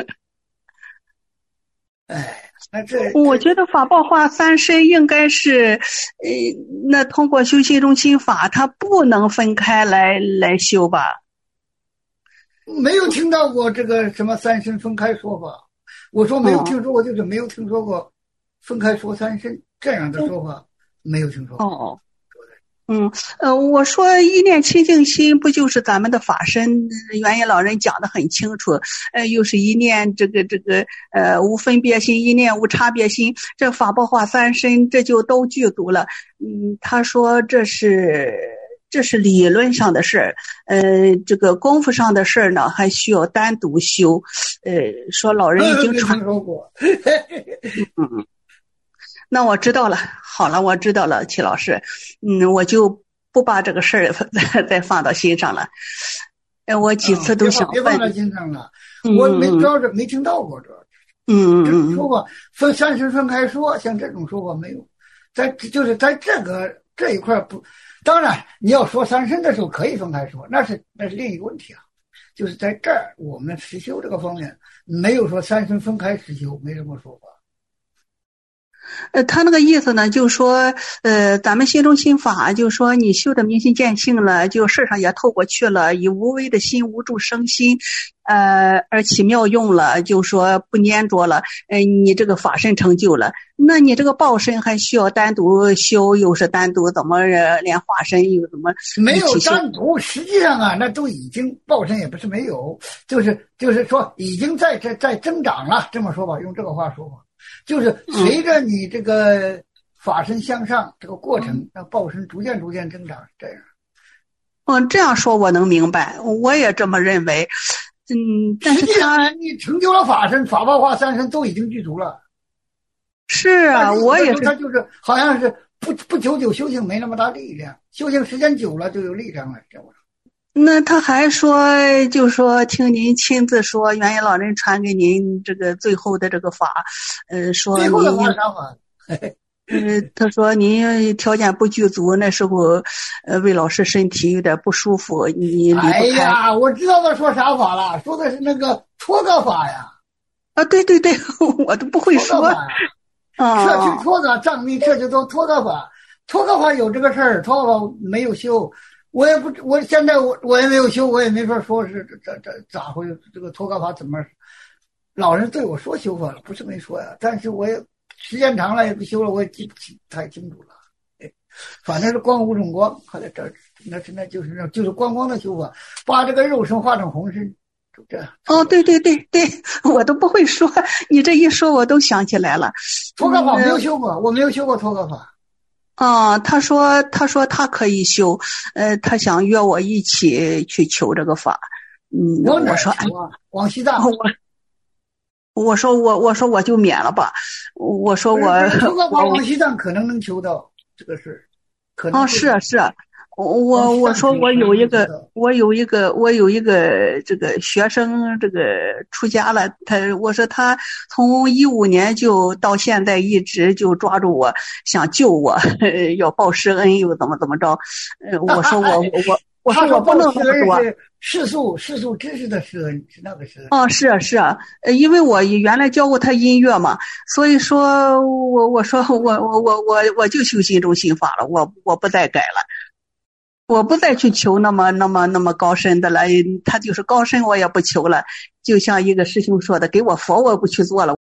我觉得法报化三身应该是，那通过修心中心法，它不能分开来修吧？ 没有听到过这个什么三身分开说法。我说没有听说过，就是没有听说过分开说三身这样的说法，没有听说过。 我说一念清净心不就是咱们的法身？元业老人讲得很清楚，又是一念这个无分别心，一念无差别心，这法报化三身，这就都具足了。他说这是理论上的事儿，这个功夫上的事儿呢，还需要单独修。说老人已经传说过。 那我知道了，好了，我知道了，齐老师，我就不把这个事儿再放到心上了。我几次都想别放到心上了，我主要是没听到过这种说法，分三身分开说，像这种说法没有。就是在这一块不，当然你要说三身的时候可以分开说，那是另一个问题啊。就是在这儿我们实修这个方面没有说三身分开实修，没这么说法。 他那个意思呢，就是说，咱们心中心法，就是说你修的明心见性了，就事上也透过去了，以无为的心无住生心，而起妙用了，就是说不粘着了，你这个法身成就了。那你这个报身还需要单独修，又是单独，怎么连化身又怎么没有单独？实际上啊，那都已经报身也不是没有，就是说已经在增长了，这么说吧，用这个话说吧。就是随着你这个法身向上这个过程，那报身逐渐增长，这样。 这样说我能明白，我也这么认为。但是你成就了法身，法报化三身都已经具足了。 是啊，我也是。 他就是好像是不久修行没那么大力量，修行时间久了就有力量了，这样。 那他还说，就说听您亲自说，元业老人传给您这个最后的这个法，说您最后的法啥法？ 他说您条件不具足，那时候魏老师身体有点不舒服，你离不开。 哎呀，我知道他说啥法了，说的是那个脱个法呀。 对，我都不会说。 社区脱个藏密社区都脱个法，脱个法有这个事儿，脱个法没有修。我现在我也没有修，我也没法说是这咋回事，这个脱稿法怎么？老人对我说修法了，不是没说呀，但是我也时间长了也不修了，我也记不太清楚了。反正是光五种光，还在这儿，那就是光的修法，把这个肉身化成红身，就这样。 对，我都不会说，你这一说我都想起来了。 脱稿法没有修过，我没有修过脱稿法。 他说他可以修，他想约我一起去求这个法。我说往西藏。 我说我就免了吧。我说往西藏可能能求到这个事，可能是。我说我有一个这个学生，这个出家了，我说他从15年就到现在一直就抓住我，想救我，要报施恩又怎么着。我说我不能那么多。 世俗知识的施恩是那个施恩。 是啊，因为我原来教过他音乐嘛，所以说我说我就修心中心法了，我不再改了。我不再去求那么高深的了，他就是高深我也不求了。就像一个师兄说的，给我佛我也不去做了。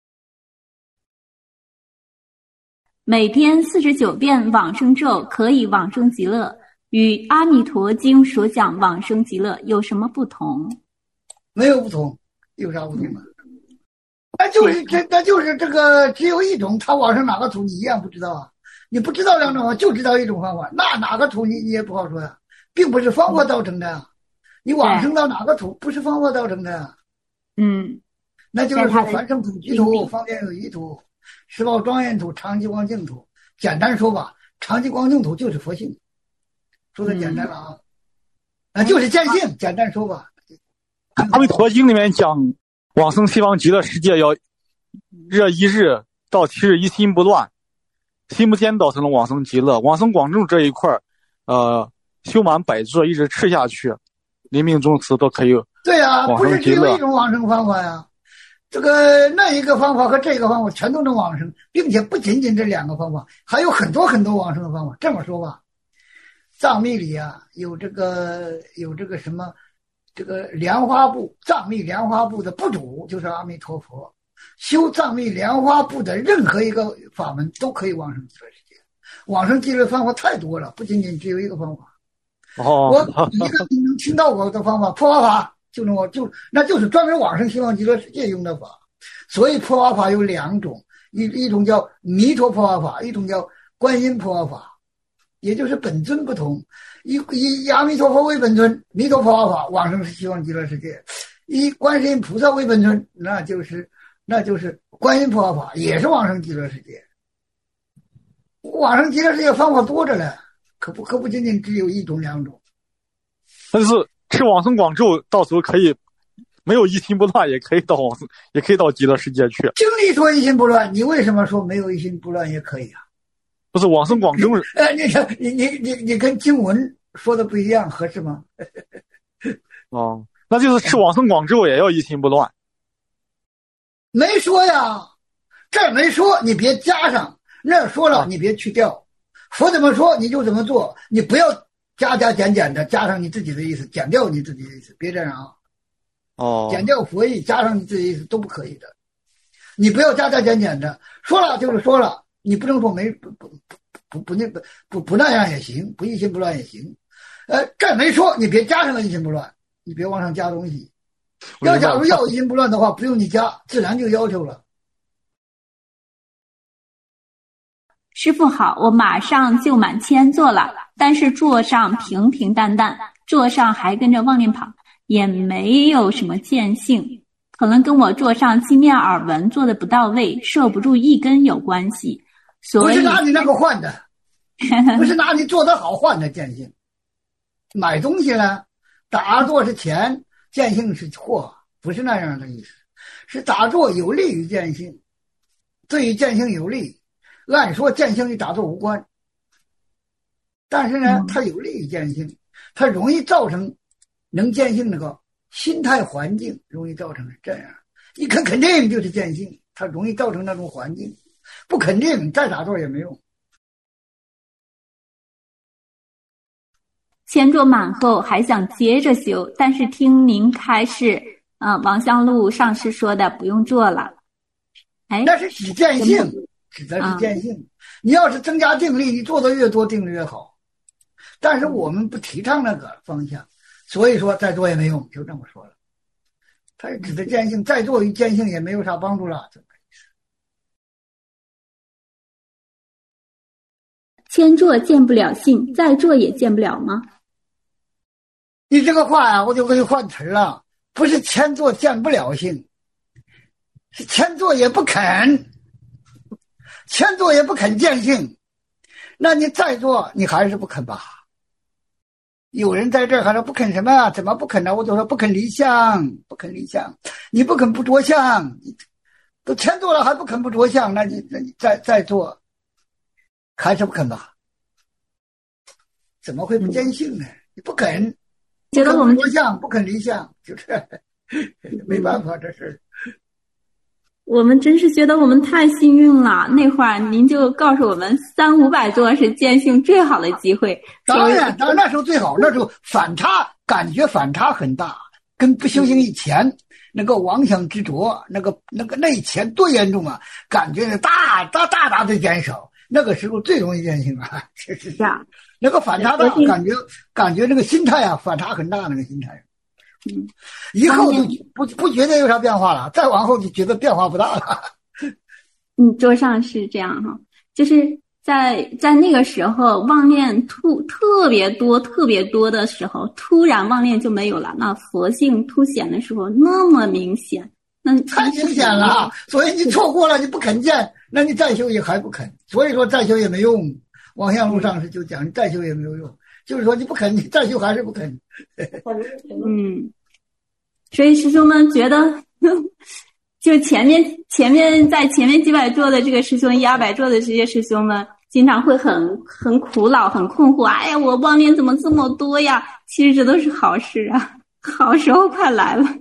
每天49遍往生咒可以往生极乐，与阿弥陀经所讲往生极乐有什么不同？ 没有不同，有啥不同啊？那就是这个只有一种，他往生哪个土你一样不知道啊。你不知道两种方法，就知道一种方法，那哪个土你也不好说呀，并不是方法造成的呀。你往生到哪个土不是方法造成的呀。那就是说凡圣土、居土、方便有余土、十报庄严土、常寂光净土。简单说吧，常寂光净土就是佛性，说的简单了啊，就是见性。简单说吧， 阿弥陀经里面讲往生西方极乐世界要热1日到7日一心不乱，心不颠倒才能往生极乐。往生广州这一块修满100座一直吃下去，临命终时都可以。 对啊，不是只有一种往生方法呀。这个那一个方法和这个方法全都能往生，并且不仅仅这2个方法，还有很多很多往生的方法。这么说吧，藏密里啊有这个什么这个莲花部，藏密莲花部的部主就是阿弥陀佛。修藏密莲花部的任何一个法门都可以往生极乐世界。往生极乐方法太多了，不仅仅只有一个方法。我一个你能听到我的方法，破法法那就是专门往生西方极乐世界用的法。所以破法法有2种，一种叫弥陀破法法，一种叫观音破法法，也就是本尊不同。以阿弥陀佛为本尊，弥陀破法法往生西方极乐世界；以观世音菩萨为本尊，那就是观音破法法，也是往生极乐世界。往生极乐世界方法多着呢，可不仅仅只有1种2种。 但是吃往生广咒到时候可以没有一心不乱，也可以到极乐世界去。 经历说一心不乱，你为什么说没有一心不乱也可以啊？ 不是往生广咒你跟经文说的不一样，合适吗？ 那就是吃往生广咒也要一心不乱。 没说呀，这儿没说，你别加上；那儿说了，你别去掉。佛怎么说你就怎么做，你不要加减的加上你自己的意思，减掉你自己的意思，别这样啊。减掉佛意，加上你自己的意思都不可以的。你不要加减的，说了就是说了，你不能说不那样也行，不一心不乱也行。这儿没说，你别加上个一心不乱，你别往上加东西。假如要一心不乱的话，不用你加，自然就要求了。 师父好，我马上就满千座了，但是座上平平淡淡，座上还跟着妄念跑，也没有什么见性，可能跟我座上经验耳闻做的不到位，受不住一根有关系。所以不是拿你那个换的，不是拿你做得好换的见性。买东西呢，打坐是钱，见性是货，不是那样的意思。是打坐有利于见性，对于见性有利。按说见性与打坐无关，但是呢，它有利于见性，它容易造成能见性那个心态环境，容易造成是这样。你肯定就是见性，它容易造成那种环境，不肯定再打坐也没用。 千座满后还想接着修，但是听您开示，王香露上师说的不用做了。 那是指见性。指的是见性，你要是增加定力，你做的越多，定力越好。但是我们不提倡那个方向，所以说再做也没用，就这么说了。它是指的见性，再做与见性也没有啥帮助了。 迁坐见不了性，再坐也见不了吗？ 你这个话呀，我就给你换词了，不是迁坐见不了性，是迁坐也不肯，迁坐也不肯见性。那你再做，你还是不肯吧？有人在这儿还说不肯什么呀？怎么不肯呢？我就说不肯离相，不肯离相。你不肯不着相，都迁坐了还不肯不着相，那你再做，还是不肯吧？怎么会不见性呢？你不肯， 觉得我们不着相，不肯离相，就是没办法这事。 我们真是觉得我们太幸运了。那会儿您就告诉我们300-500座是见性最好的机会。 当然那时候最好，那时候感觉反差很大，跟不修行以前那个妄想执着，那以前多严重啊，感觉是大的减少。那个时候最容易见性啊，是这样。那个反差大，感觉那个心态啊反差很大，那个心态。以后就不觉得有啥变化了，再往后就觉得变化不大了。 桌上是这样哈，就是在那个时候妄念特别多的时候，突然妄念就没有了，那佛性凸显的时候那么明显，那太明显了。所以你错过了，你不肯见，那你再修也还不肯。所以说再修也没用。往向路上是就讲，你再修也没有用。就是说你不肯，你再修还是不肯。 所以师兄们觉得，就前面几百座的这个师兄，100-200座的这些师兄们，经常会很苦恼、很困惑。哎呀，我妄念怎么这么多呀？其实这都是好事啊，好时候快来了。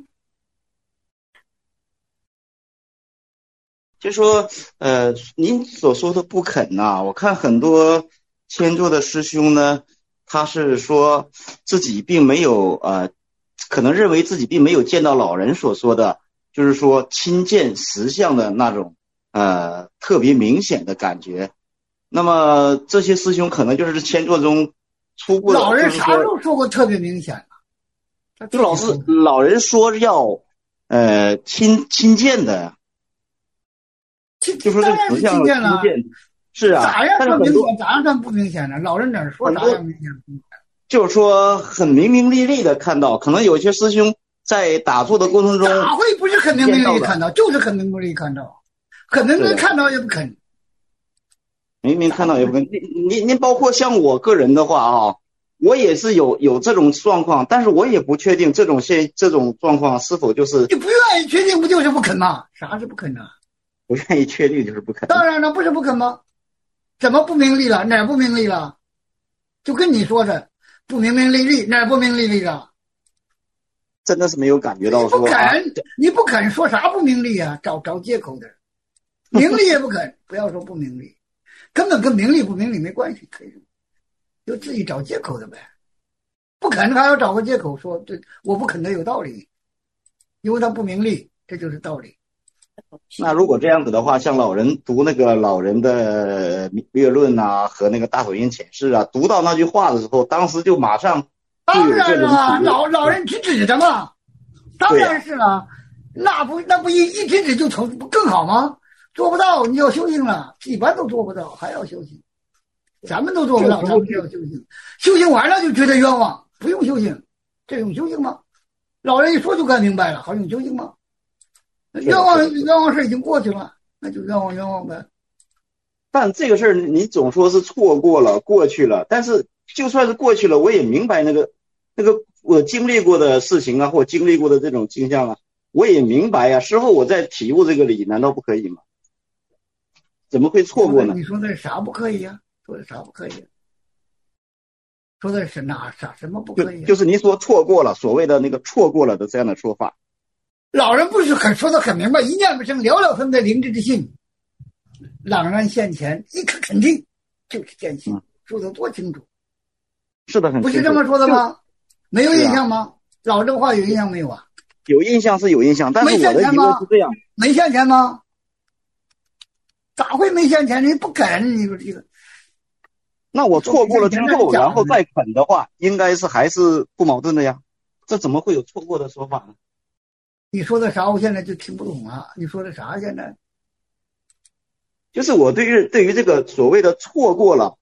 就说您所说的不肯呐，我看很多迁坐的师兄呢，他是说自己并没有可能认为自己并没有见到老人所说的，就是说亲见实相的那种特别明显的感觉。那么这些师兄可能就是迁坐中初步的。 老人啥时候说过特别明显呢？ 就老人说要亲见的。就说这个实相亲见，是啊， 咋样算明显？咋样算不明显呢？老人哪说啥样明显？ 就是说很明明历历的看到，可能有些师兄在打坐的过程中， 咋会不是很明明历看到？就是很明明历看到，很明明看到也不肯， 明明看到也不肯。您包括像我个人的话啊，我也是有这种状况，但是我也不确定这种状况是否就是你不愿意确定，不就是不肯吗？啥是不肯呢？ 不愿意确定就是不肯。 当然了，不是不肯吗？怎么不明历了？哪儿不明历了？就跟你说的，不明明历历，哪儿不明历历了？ 真的是没有感觉到说。 你不肯说啥不明历啊？找借口的，明历也不肯，不要说不明历，根本跟明历不明历没关系，可以就自己找借口的呗。不肯还要找个借口说，对，我不肯的有道理，因为他不明历，这就是道理。 那如果这样子的话，像老人读那个老人的略论啊和那个大手印浅释啊，读到那句话的时候，当时就马上当然了，老人直指的嘛，当然是了，那不一直指就成更好吗？做不到你要修行了，一般都做不到，还要修行。咱们都做不到，咱们就要修行。修行完了就觉得冤枉，不用修行，这用修行吗？老人一说就该明白了，还用修行吗？冤枉事已经过去了，那就冤枉呗。 但这个事儿你总说是错过了过去了，但是就算是过去了，我也明白那个我经历过的事情啊，或经历过的这种倾向啊，我也明白啊，事后我再体悟这个理，难道不可以吗？怎么会错过呢？ 你说的是啥不可以呀？说的啥不可以？说的是什么不可以？ 就是您说错过了，所谓的那个错过了的这样的说法。 老人不是说得很明白，一念不生，了了分的灵智之性，朗然现前，一可肯定就是见性，说得多清楚。 是的，很清楚。 不是这么说的吗？没有印象吗？老这个话有印象没有啊？ 有印象是有印象，但是我的疑问是这样： 没现前吗？咋会没现前？你不肯，你说这个。 那我错过了之后，然后再肯的话，应该是还是不矛盾的呀？这怎么会有错过的说法呢？ 你说的啥？我现在就听不懂了。你说的啥？现在就是我对于这个所谓的错过了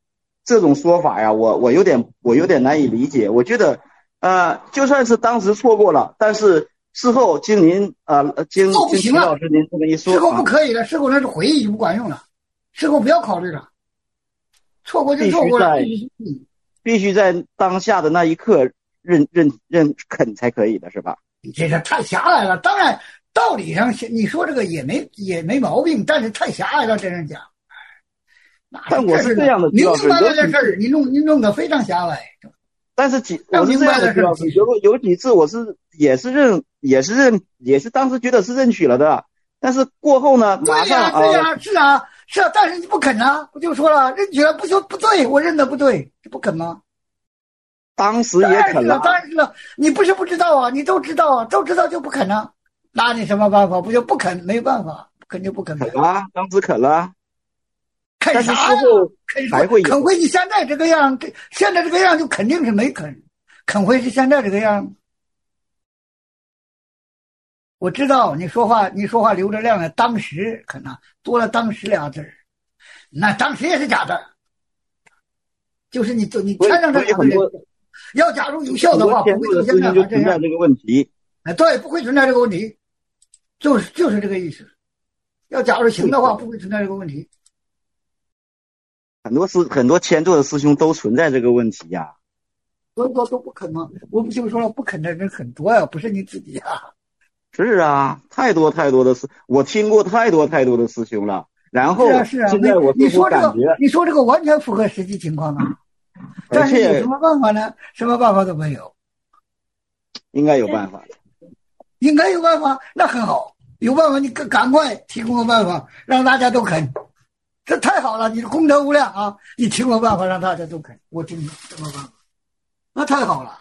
这种说法呀，我有点难以理解。我觉得就算是当时错过了，但是事后经您经齐老师您这么一说， 事后不可以了，事后那是回忆就不管用了，事后不要考虑了，错过就错过了， 必须在当下的那一刻认肯才可以的，是吧？ 你这是太狭隘了。当然道理上你说这个也没毛病，但是太狭隘了，这样讲。 但我是这样的， 明白了这事儿，你弄得非常狭隘。 但是我是这样的，有几次我是也是当时觉得是认取了的，但是过后呢，马上是啊，但是你不肯啊，我就说了，认取了不就不对，我认的不对，这不肯吗？ 当时也肯了， 当然是了，你不是不知道啊，你都知道啊，都知道就不肯啊，那你什么办法？不就不肯，没办法，肯就不肯。 肯啊，当时肯了。 肯啥呀？肯回你现在这个样，现在这个样就肯定是没肯，肯回是现在这个样。我知道你说话留着亮了，当时可能多了当时俩字儿，那当时也是假的，就是你掺上这两个人，要假如有效的话，不会出现这样这个问题。 对，不会存在这个问题，就是这个意思。要假如行的话，不会存在这个问题。 很多签座的师兄都存在这个问题呀， 所以说都不肯吗？我不就说了，不肯的人很多呀，不是你自己呀。 是啊，太多的事，我听过太多的师兄了。然后是啊， 现在我你说这个完全符合实际情况啊。但是有什么办法呢？什么办法都没有。 应该有办法。 应该有办法，那很好，有办法你赶快提供个办法，让大家都肯。这太好了，你的功德无量啊！你提供办法让大家都肯，我听什么办法？那太好了，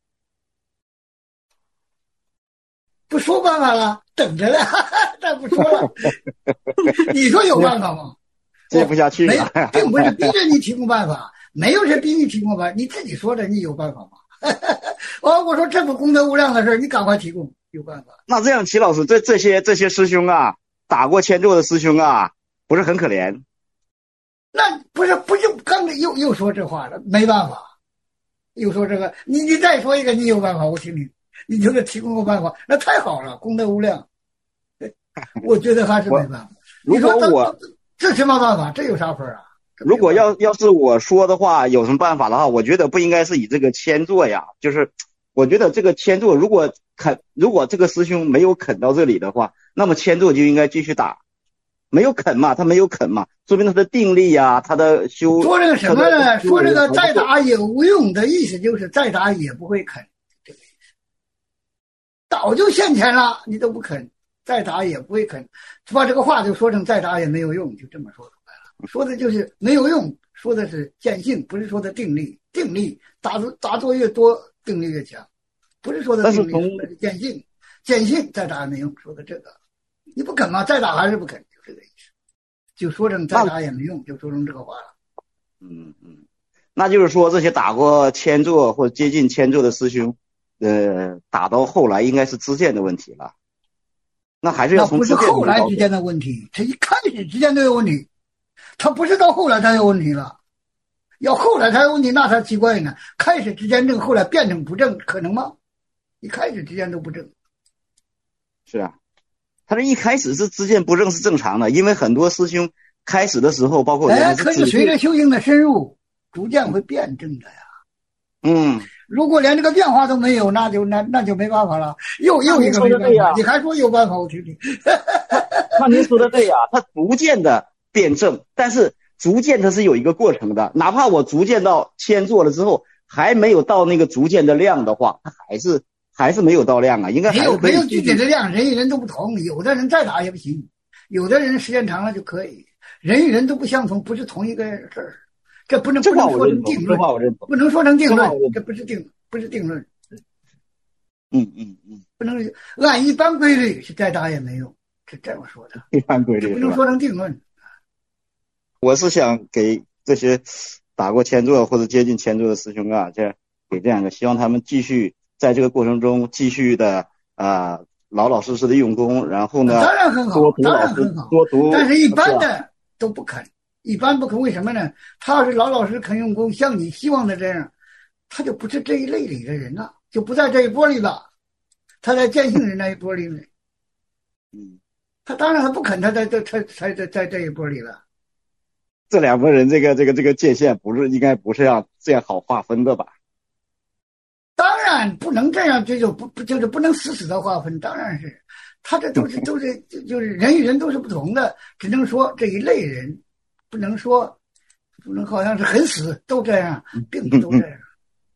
不说办法了，等着了，再不说了。你说有办法吗？ 接不下去了。 并不是逼着你提供办法，没有人逼你提供办法，你自己说的，你有办法吗？我说这么功德无量的事，你赶快提供，有办法。 那这样，齐老师，这些师兄啊，打过签座的师兄啊，不是很可怜？ 那不是刚才又说这话了，没办法，又说这个，你再说一个，你有办法，我听听，你就给提供个办法，那太好了，功德无量。我觉得还是没办法。 如果这什么办法？这有啥分啊？ 如果要是我说的话，有什么办法的话，我觉得不应该是以这个签座呀，就是我觉得这个签座如果这个师兄没有肯到这里的话，那么签座就应该继续打。没有肯嘛，他没有肯嘛，说明他的定力呀，他的修。 说这个什么呢？说这个再打也无用的意思，就是再打也不会肯，这个意思。早就现钱了，你都不肯，再打也不会肯，把这个话就说成再打也没有用，就这么说出来了。说的就是没有用，说的是见性，不是说的定力。定力打坐越多，定力越强，不是说的定力，说的是见性。见性再打也没用，说的这个，你不肯吗？再打还是不肯。这个意思，就说成再打也没用，就说成这个话了。 那就是说这些打过签座或者接近签座的师兄，打到后来应该是知见的问题了。那还是要从不是后来之间的问题，这一开始之间都有问题，他不是到后来才有问题了。要后来才有问题，那才奇怪呢。开始之间正，后来变成不正，可能吗？一开始之间都不正。 是啊。他这一开始是知见不正是正常的，因为很多师兄开始的时候，包括可是随着修行的深入，逐渐会辩证的呀。如果连这个变化都没有，那就没办法了。又一个没办法，你还说有办法，我听听。 那您说的对呀，他逐渐的辩证，但是逐渐它是有一个过程的，哪怕我逐渐到签座了之后，还没有到那个逐渐的量的话，他还是没有到量啊，应该还是没有具体的量，人与人都不同，有的人再打也不行，有的人时间长了就可以，人与人都不相同，不是同一个事儿，这不能说成定论，不能说成定论，这不是定论。不能按一般规律是再打也没用，是这么说的。 一般规律不能说成定论。 我是想给这些打过签座或者接近签座的师兄啊，给这样的，希望他们继续。在这个过程中继续的老老实实的用功，然后呢， 当然很好，当然很好，多读，但是一般的都不肯， 一般不可。为什么呢？他要是老老实实肯用功，像你希望的这样，他就不是这一类里的人了，就不在这一波里了。他在见性人那一波里呢。他当然他不肯，他在这一波里了。 这两拨人这个界限应该不是要这样好划分的吧？ 当然不能这样，就是不能死的划分。当然是，他这都是就是人与人都是不同的，只能说这一类人，不能好像是很死都这样，并不都这样。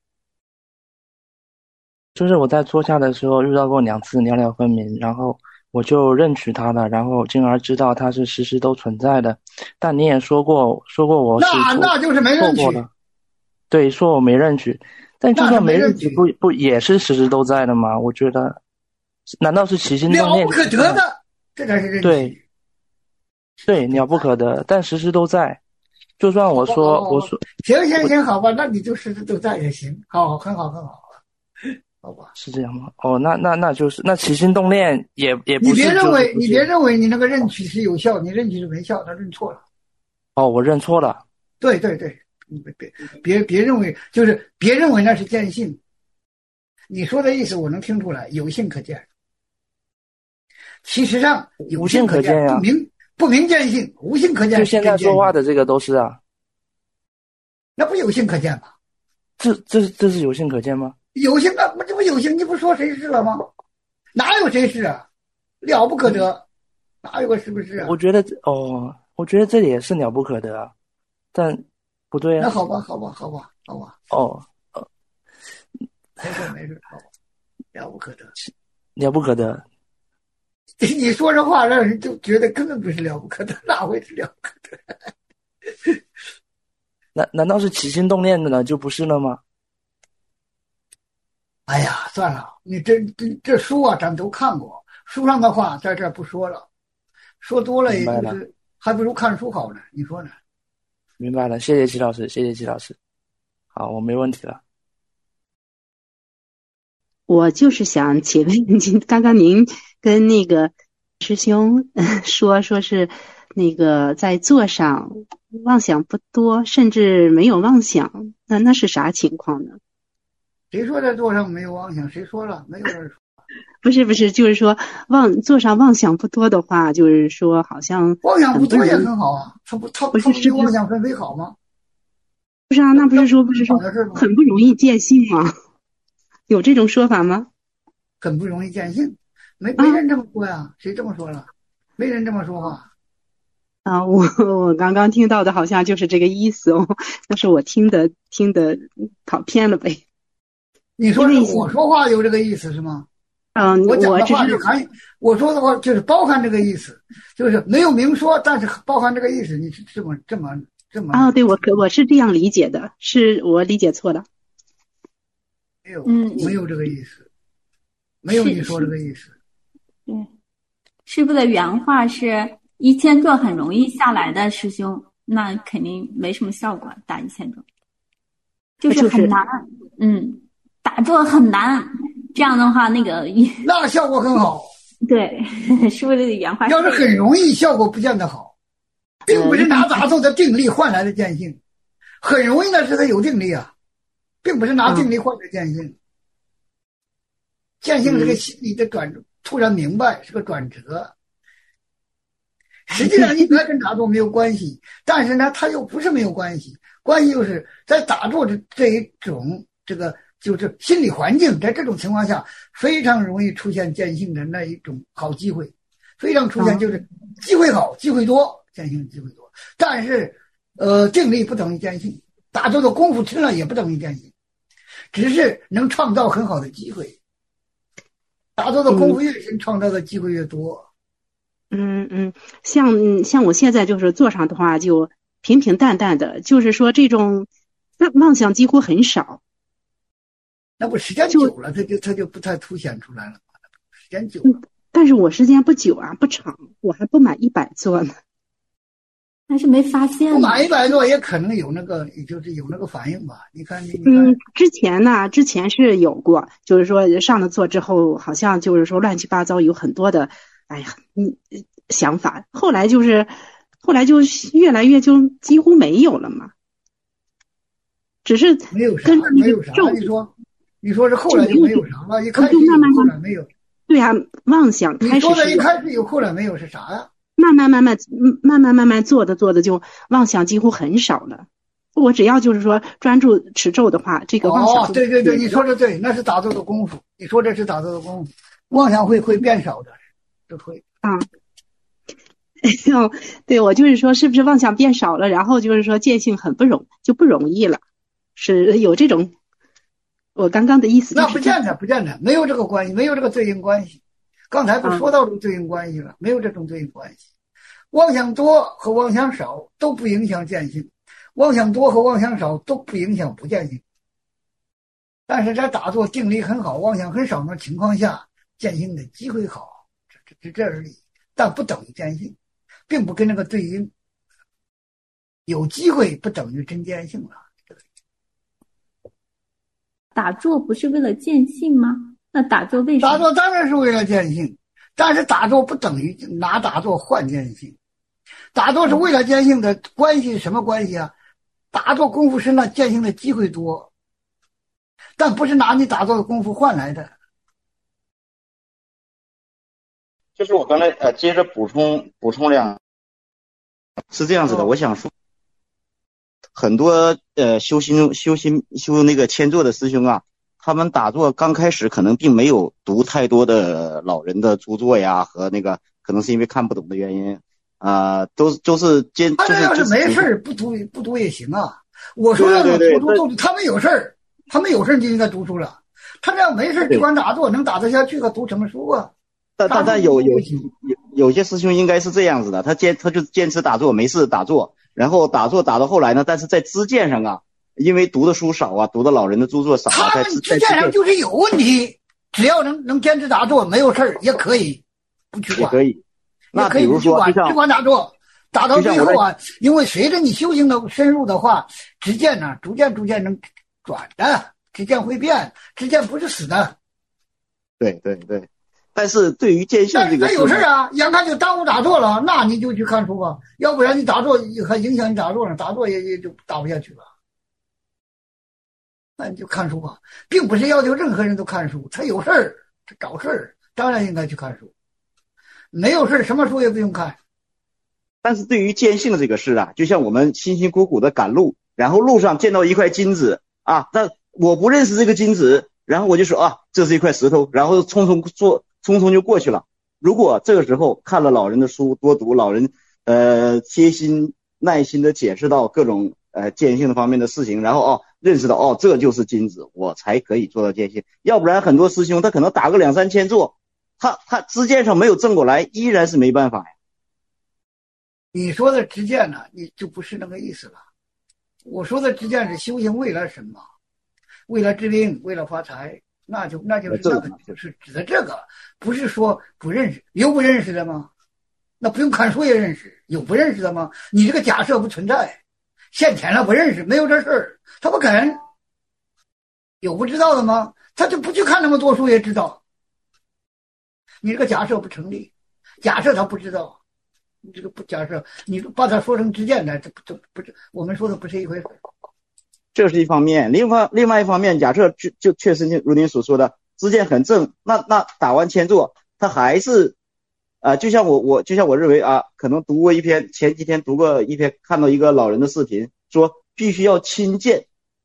就是我在坐下的时候遇到过2次鸟鸟分明，然后我就认取他了，然后进而知道他是时时都存在的。但你也说过我是那就是没认取的，对，说我没认取。但就算没认取，不也是时时都在的吗？我觉得，难道是起心动念了不可得的，这才是认取。对，了不可得，但时时都在。就算我说行，好吧，那你就时时都在也行，好，很好。好吧， 是这样吗？哦，那就是那起心动念也不是。 你别认为你那个认取是有效，你认取是没效，他认错了。 哦，我认错了。 对，别认为，就是别认为那是见性。你说的意思我能听出来，有性可见。其实上有性可见呀， 不明见性，无性可见。 就现在说话的这个都是啊。 那不有性可见吗？ 这是有性可见吗？ 有性啊，这不有性，你不说谁是了吗？哪有谁是啊？了不可得，哪有个是不是啊？ 我觉得这里也是了不可得啊，但不对啊。 那好吧。 哦， 没事，好吧，了不可得， 了不可得。 你说这话让人就觉得根本不是了不可得，哪会是了不可得？难道是起心动念的呢？就不是了吗？ 哎呀，算了，你这书啊，咱们都看过，书上的话在这儿不说了，说多了也就是还不如看书好呢，你说呢？ 明白了，谢谢齐老师。好，我没问题了。 我就是想请问，刚刚您跟那个师兄说是那个在座上妄想不多，甚至没有妄想，那是啥情况呢？ 谁说在座上没有妄想？谁说了？没有人说。 不是，就是说座上妄想不多的话，就是说好像妄想不多也很好啊。他不比妄想分飞好吗？ 不是啊，那不是说很不容易见性吗？有这种说法吗？ 很不容易见性，没人这么说呀。谁这么说了？没人这么说话。 啊，我刚刚听到的好像就是这个意思哦，但是我听的跑偏了呗。 你说我说话有这个意思是吗？我讲的话我说的话就是包含这个意思，就是没有明说，但是包含这个意思。你是这么啊？对，我是这样理解的，是我理解错了。 没有这个意思，没有你说这个意思。 师父的原话是1000座很容易下来的师兄，那肯定没什么效果，打1000座就是很难。打坐很难，这样的话那效果很好。 对，师父的原话要是很容易，效果不见得好，并不是拿打坐的定力换来的见性。很容易那是他有定力啊，并不是拿定力换的见性。见性是个心理的突然明白，是个转折。实际上应该跟打坐没有关系，但是呢，它又不是没有关系，关系就是在打坐的这一种就是心理环境，在这种情况下非常容易出现见性的那一种好机会，非常出现就是机会好，机会多，见性机会多。但是定力不等于见性，打坐的功夫深了也不等于见性，只是能创造很好的机会。打坐的功夫越深，创造的机会越多。 像我现在就是坐上的话，就平平淡淡的，就是说这种妄想几乎很少。 那不时间久了，它就不太凸显出来了。时间久了， 但是我时间不久啊，不长，我还不满100座呢。 但是没发现。 不满100座也可能有就是有那个反应吧？你看。 之前是有过，就是说上了座之后，好像就是说乱七八糟有很多的，想法。后来就是后来就越来越就几乎没有了嘛。只是没有啥， 跟着那个咒， 你说是后来就没有啥了，一开始就慢慢后来没有。 对啊，妄想开始你说的一开始有，后来没有是啥呀？ 慢慢做的就妄想几乎很少了。我只要就是说专注持咒的话，这个妄想对，你说的对，那是打坐的功夫。你说这是打坐的功夫，妄想会变少的，这会啊。对，我就是说，是不是妄想变少了？然后就是说见性很不容易了，是有这种。我刚刚的意思就是那不见得，没有这个关系，没有这个对应关系。刚才不说到这个对应关系了，没有这种对应关系。妄想多和妄想少都不影响见性，妄想多和妄想少都不影响不见性。但是在打坐定力很好、妄想很少的情况下，见性的机会好，这而已，但不等于见性，并不跟那个对应。有机会不等于真见性了。 打坐不是为了见性吗？那打坐为什么？ 打坐当然是为了见性，但是打坐不等于拿打坐换见性。打坐是为了见性的关系，什么关系啊？打坐功夫深了，见性的机会多，但不是拿你打坐的功夫换来的。 就是我刚才接着补充两，是这样子的，我想说，很多修那个千坐的师兄啊，他们打坐刚开始可能并没有读太多的老人的著作呀，和那个可能是因为看不懂的原因都是他这要是没事不读也行啊。我说要读书，他们有事儿就应该读书了。他这样没事只管打坐，能打得下去，他读什么书啊？ 但有些师兄应该是这样子的，他就坚持打坐，没事打坐，然后打坐打到后来呢，但是在知见上啊，因为读的书少啊，读的老人的著作少啊， 他们知见上就是有问题。只要能坚持打坐，没有事儿也可以不去管， 也可以。那比如说只管打坐，打到最后啊，因为随着你修行的深入的话，知见呢逐渐能转的，知见会变，知见不是死的。 对。但是对于见性这个， 他有事啊，眼看就耽误打坐了，那你就去看书吧，要不然你打坐还影响你打坐呢，打坐也就打不下去了。那你就看书吧，并不是要求任何人都看书，他有事儿，他找事儿，当然应该去看书。没有事，什么书也不用看。 但是对于见性的这个事啊，就像我们辛辛苦苦的赶路，然后路上见到一块金子啊，但我不认识这个金子，然后我就说啊，这是一块石头，然后匆匆就过去了。如果这个时候看了老人的书，多读老人贴心耐心的解释到各种见性的方面的事情，然后认识到这就是金子，我才可以做到见性。要不然很多师兄他可能打个2-3千坐，他知见上没有正过来，依然是没办法呀。 你说的知见呢，你就不是那个意思了。我说的知见是修行为了什么？为了治病，为了发财，那就是指的这个，不是说不认识。有不认识的吗？那不用看书也认识。有不认识的吗？你这个假设不存在，现前了不认识，没有这事儿，他不肯。有不知道的吗？他就不去看那么多书也知道。你这个假设不成立，假设他不知道，你这个不假设，你把他说成知见来，这不是我们说的不是一回事。 这是一方面，另外一方面，假设就确实如您所说的，知见很正，那打完千坐，他还是就像我认为啊，可能读过一篇，前几天读过一篇，看到一个老人的视频，说必须要亲见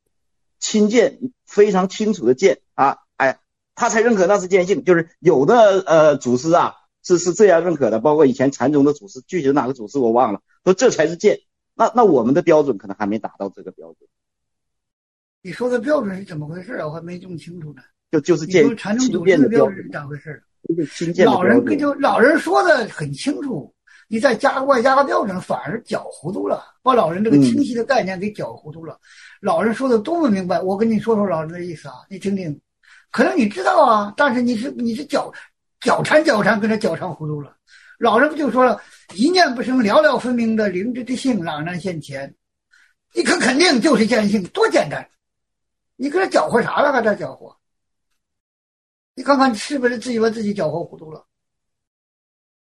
非常清楚的见啊，他才认可那是见性。就是有的祖师啊是这样认可的，包括以前禅宗的祖师，具体哪个祖师我忘了，说这才是见。那我们的标准可能还没达到这个标准。 你说的标准是怎么回事啊？我还没弄清楚呢。 就是见禅宗祖师的标准是咋回事？老人说的很清楚，你再外加个标准，反而搅糊涂了，把老人这个清晰的概念给搅糊涂了。老人说的多么明白，我跟你说说老人的意思啊，你听听。可能你知道啊，但是你是搅缠，跟他搅缠糊涂了。老人不就说了，一念不生，了了分明的灵智之性朗然现前，一可肯定就是见性，多简单。你跟他搅和啥了？还在搅和？你看看是不是自己把自己搅和糊涂了？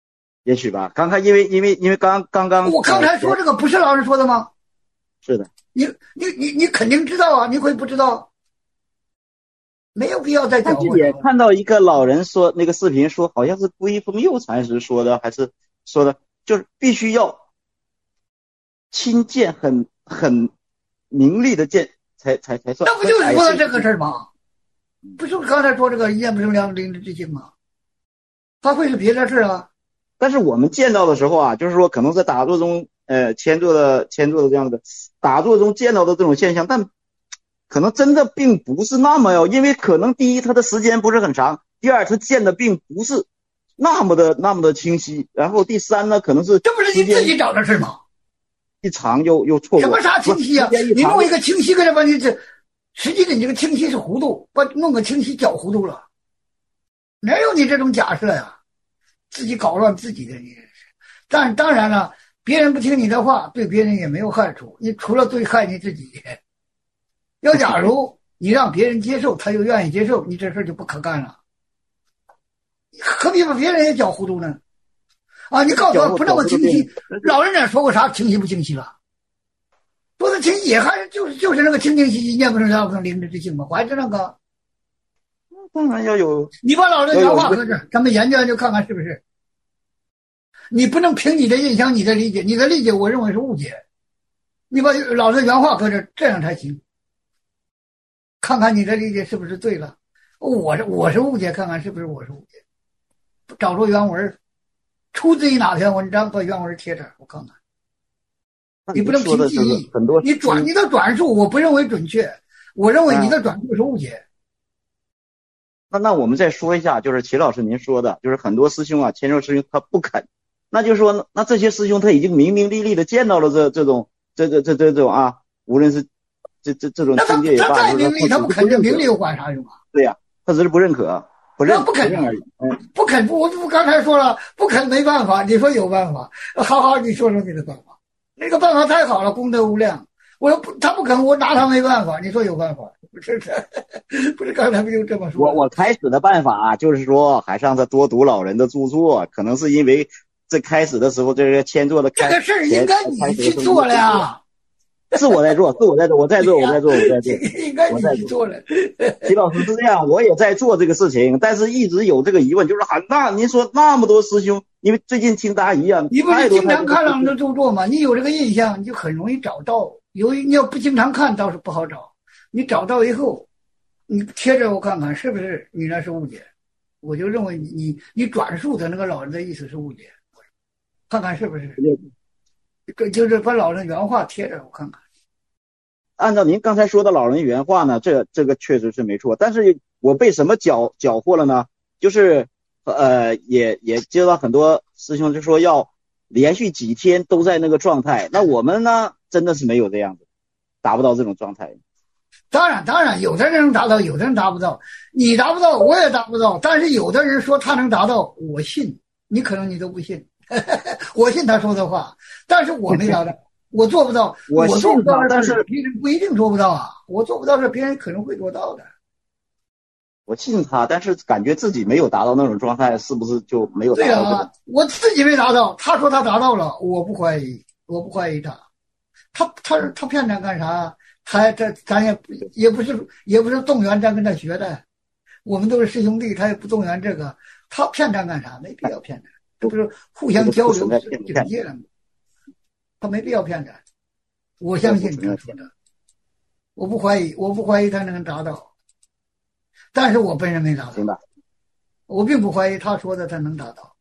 也许吧。刚才因为刚我刚才说这个不是老人说的吗？ 是的。 你肯定知道啊，你会不知道？没有必要再讲。 也看到一个老人说那个视频说，好像是归峰佑禅师说的，还是说的，就是必须要亲见很明利的见才算。 那不就是说的这个事儿吗？不是刚才说这个一见不生两灵之之性吗？他会是别的事啊。 但是我们见到的时候啊，就是说可能在打坐中谦坐的这样的打坐中见到的这种现象，但可能真的并不是那么因为可能第一它的时间不是很长，第二它见的并不是那么的清晰，然后第三呢可能是这不是你自己找的事吗？ 一长又错过。 什么啥清晰啊？你弄一个清晰搁这把你这，实际的你这个清晰是糊涂，把弄个清晰搅糊涂了，哪有你这种假设呀？自己搞乱自己的你。但当然了，别人不听你的话，对别人也没有害处，你除了对害你自己。要假如你让别人接受，他又愿意接受，你这事就不可干了。何必把别人也搅糊涂呢？啊，你告诉我不那么清晰，老人家说过啥清晰不清晰了？说的清晰也还是就是那个清清晰晰，念不成啥不能灵之之性嘛，还是那个。 当然要有。 你把老人原话搁这，咱们研究研究看看是不是。你不能凭你的印象、你的理解，你的理解我认为是误解。你把老人原话搁这，这样才行。看看你的理解是不是对了。我是误解，看看是不是我是误解。找出原文，出自于哪篇文章，把原文贴这，我看看。你不能凭记忆，你的转述我不认为准确，我认为你的转述是误解。 那我们再说一下，就是齐老师您说的，就是很多师兄啊，谦受师兄他不肯，那就是说，那这些师兄他已经明明历历的见到了这种啊，无论是这种境界也罢， 他再明利，他不肯，这明利又管啥用啊？ 对呀，他只是不认可，不肯而已。 不肯，我刚才说了，不肯没办法，你说有办法，好，你说说你的办法，那个办法太好了，功德无量。我说他不肯，我拿他没办法。你说有办法，不是刚才不就这么说？ 我开始的办法啊，就是说还是让他多读老人的著作，可能是因为这开始的时候这个谦坐的这个事儿应该你去做了呀。 是我在做，我在做。 应该你做了。 齐老师是这样，我也在做这个事情，但是一直有这个疑问，就是您说那么多师兄，因为最近听答疑啊， 你不是经常看老人的著作吗？你有这个印象，你就很容易找到。你要不经常看倒是不好找，你找到以后，你贴着我看看是不是你那是误解，我就认为你转述的那个老人的意思是误解，看看是不是，就是把老人原话贴着我看看。 按照您刚才说的老人原话呢，这个确实是没错，但是我被什么搅和了呢？就是也接到很多师兄就说要连续几天都在那个状态，那我们呢？真的是没有这样子，达不到这种状态。 当然，有的人能达到，有的人达不到。你达不到，我也达不到。但是有的人说他能达到，我信。你可能你都不信，我信他说的话。但是我没达到，我做不到。我做不到，但是别人不一定做不到啊。我做不到是别人可能会做到的。 我信他，但是感觉自己没有达到那种状态，是不是就没有达到？ 对啊，我自己没达到，他说他达到了，我不怀疑他。他骗咱干啥？咱也不是动员咱跟他学的，我们都是师兄弟，他也不动员这个，他骗咱干啥？没必要骗咱，这不是互相交流警戒了吗？他没必要骗咱，我相信他说的，我不怀疑他能达到，但是我本人没达到，我并不怀疑他说的他能达到。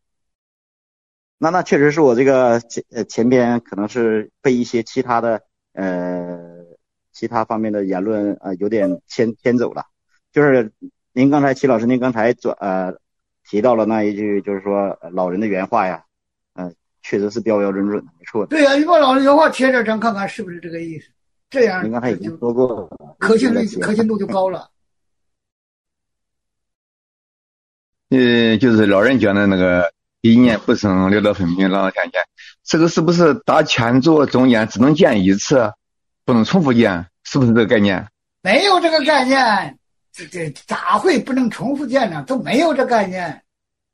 那确实是我这个前边可能是被一些其他的其他方面的言论有点牵走了。就是齐老师您刚才提到了那一句，就是说老人的原话呀，确实是标标准准的，没错的。 对呀，你把老人原话贴着，咱看看是不是这个意思。这样您刚才已经说过了， 可信度就高了。 就是老人讲的那个一念不生，六道分明，朗朗相见，这个是不是打前座中间只能见一次，不能重复见？是不是这个概念？ 没有这个概念，这咋会不能重复见呢？都没有这概念。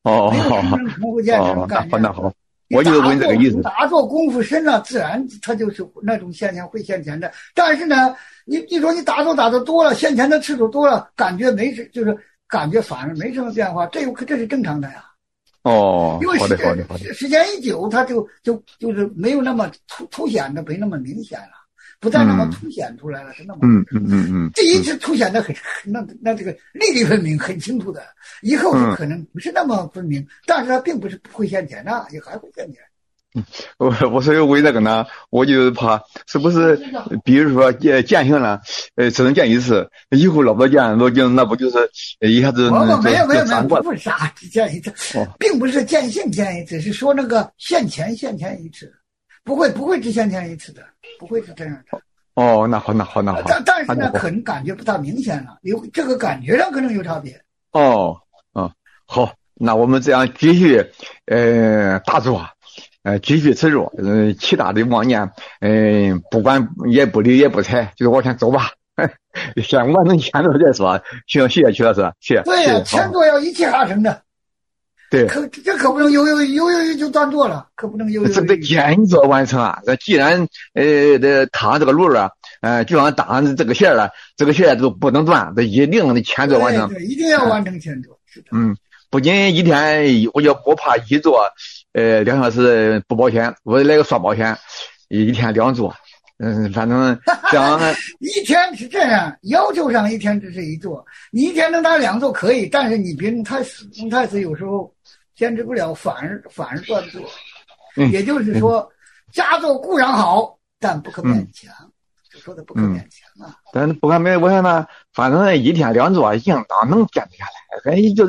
哦， 没有真正重复见这种感觉。 那好，我就问这个意思。 打坐功夫深了，自然它就是那种现象会现前的。但是呢，你说你打坐多了，现前的次数多了，感觉没事，就是感觉反而没什么变化，这是正常的呀。 哦， 因为好的。 时间一久，它就是没有那么凸显的，没那么明显了，不再那么凸显出来了，是那么。第一次凸显的那这个粒粒分明，很清楚的。以后就可能不是那么分明，但是它并不是不会现前的，也还会现前。 我所以为这个呢，我就怕是不是，比如说见性了，只能见一次，以后老不见，那不就是一下子没有，不是啥，只见一次，并不是见性见一次，是说那个现前一次，不会只现前一次的，不会是这样的。 哦，那好。 但是呢，可能感觉不大明显了，这个感觉上可能有差别。 哦，好，那我们这样继续打坐。继续持着，其他的妄念，不管也不理也不睬，就是往前走吧。先完成前座再说。行，谢谢曲老师，谢谢。 对呀，前座要一气呵成的。 对。 这可不能有就断座了，可不能有。 这个兼做完成啊！既然趟这个路啊，就像当这个线了，这个线都不能断，这一定的前座完成。 对，一定要完成前座。是的。 不仅一天，我怕一坐2小时不保险，我来个双保险，一天2座。反正这样。 一天是这样，要求上一天只是1座，你一天能打2座可以，但是你别弄太死，有时候坚持不了，反而断座。也就是说，加座固然好，但不可勉强。就说的不可勉强啊。 但是不可勉，我想呢，反正一天2座应当能坚持下来。就这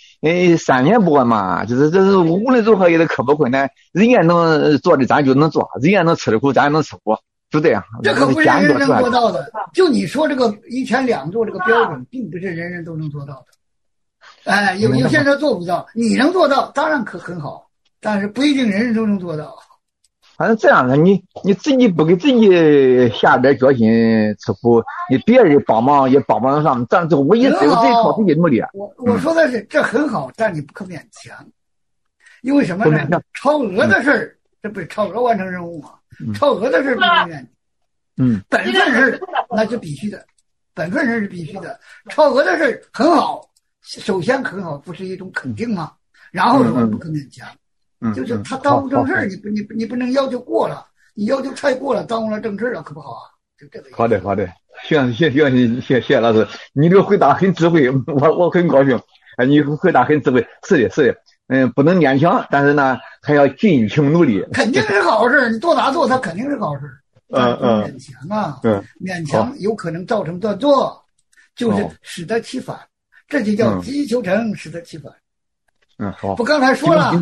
3年不管嘛，这是无论如何也得克服困难。人家能做的咱就能做，人家能吃的苦咱也能吃苦，就这样。 这可不是人人能做到的。就你说这个一天2座这个标准，并不是人人都能做到的。有些人做不到，你能做到，当然很好，但是不一定人人都能做到。 反正这样的，你自己不给自己下点决心吃苦，你别人帮忙也帮不上，但是唯一只有自己靠自己努力。 我说的是这很好，但你不可勉强，因为什么呢？超额的事儿，这不是超额完成任务吗？超额的事儿不可勉强。本分事那是必须的，本分事是必须的。超额的事很好，首先很好，不是一种肯定吗？然后说不可勉强。就是他耽误正事，你不能要求过了，你要求太过了，耽误了正事了，可不好啊。就这个。 好的，谢谢老师，你这个回答很智慧，我很高兴。你回答很智慧，是的，不能勉强，但是呢，还要尽情努力。 肯定是好事，你多打坐，它肯定是好事。勉强啊，勉强有可能造成断坐，就是适得其反，这就叫急求成，适得其反。 好。 不，刚才说了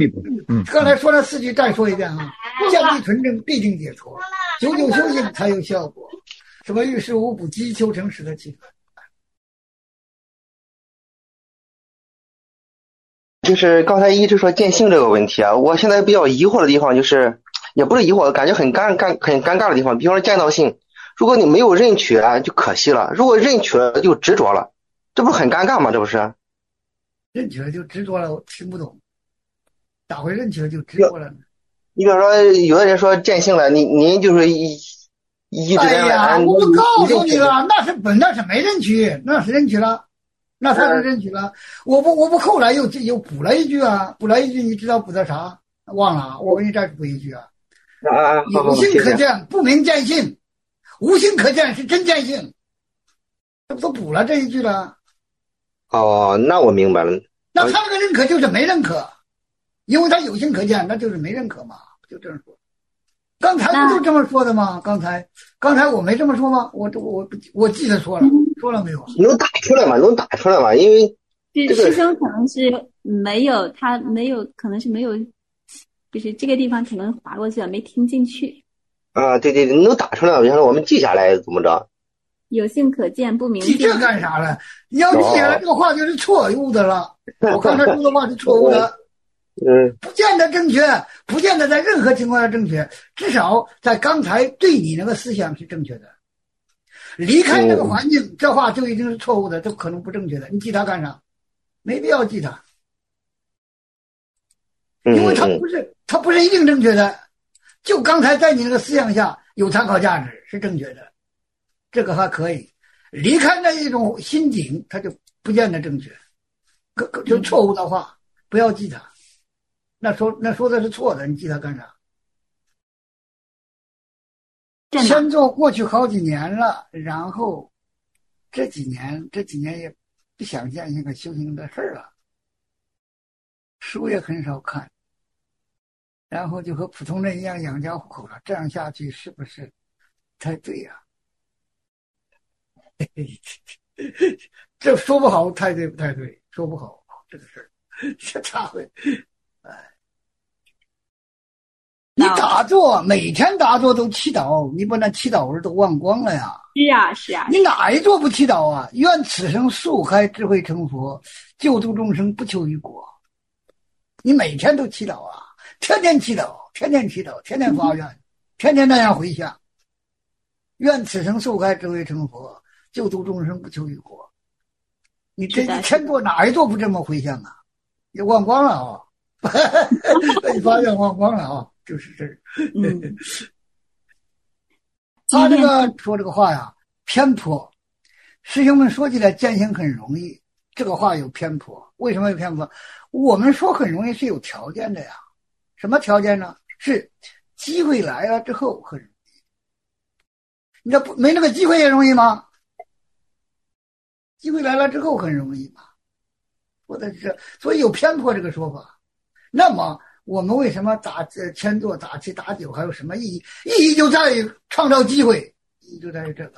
4句，再说一遍啊。见地纯正，必定解脱；久久修行才有效果。什么遇事无补，急求成，适得其反。 就是刚才一直说见性这个问题啊，我现在比较疑惑的地方就是，也不是疑惑，感觉很尴尬的地方。比方说见到性，如果你没有认取就可惜了；如果认取了就执着了，这不很尴尬吗？这不是？ 认取了就执着了，我听不懂。咋会认取了就执着了呢？ 你比方说，有的人说见性了，您就是一直在。 哎呀，我不告诉你了，那是没认取，那是认取了，那才是认取了。我不后来又补了一句啊，你知道补的啥？忘了，我给你再补一句啊。有性可见，不明见性；无性可见，是真见性。这不都补了这一句了？ 哦，那我明白了。 那他那个认可就是没认可，因为他有性可见，那就是没认可嘛，就这样说。刚才不就这么说的吗？刚才我没这么说吗？我记得说了没有？ 能打出来吗？因为这个师兄可能是没有，可能是没有，就是这个地方可能划过去了，没听进去。 啊，对，能打出来，原来我们记下来怎么着？ 有性可见，不明见。 记这干啥了？你要记下来这个话就是错误的了。我刚才说的话是错误的。不见得正确，不见得在任何情况下正确，至少在刚才对你那个思想是正确的。离开这个环境，这话就已经是错误的，这可能不正确的。你记它干啥？没必要记它。 因为它不是一定正确的，就刚才在你那个思想下有参考价值是正确的，这个还可以。离开那一种心境，它就不见得正确，就错误的话不要记它，那说的是错的，你记它干啥？先做过去好几年了，然后这几年也不想见一个修行的事儿了，书也很少看，然后就和普通人一样养家糊口了，这样下去是不是太对呀？这说不好太对不太对，说不好这个事儿，这差会，你打坐每天打坐都祈祷，你把那祈祷文都忘光了呀？ 是啊， 你哪一座不祈祷啊？愿此生速开智慧成佛，救度众生不求于果。你每天都祈祷啊，天天祈祷，天天祈祷，天天发愿，天天那样回向。愿此生速开智慧成佛，救度众生不求于果。你这天座哪一座不这么回向啊？你忘光了啊！你发愿忘光了啊！就是这儿。他这个说这个话呀，偏颇。师兄们说起来践行很容易，这个话有偏颇。为什么有偏颇？我们说很容易是有条件的呀。什么条件呢？是机会来了之后很容易。你这不没那个机会也容易吗？机会来了之后很容易嘛。说的是，所以有偏颇这个说法。那么我们为什么打千座、打七、打九还有什么意义？意义就在于创造机会，意义就在于这个。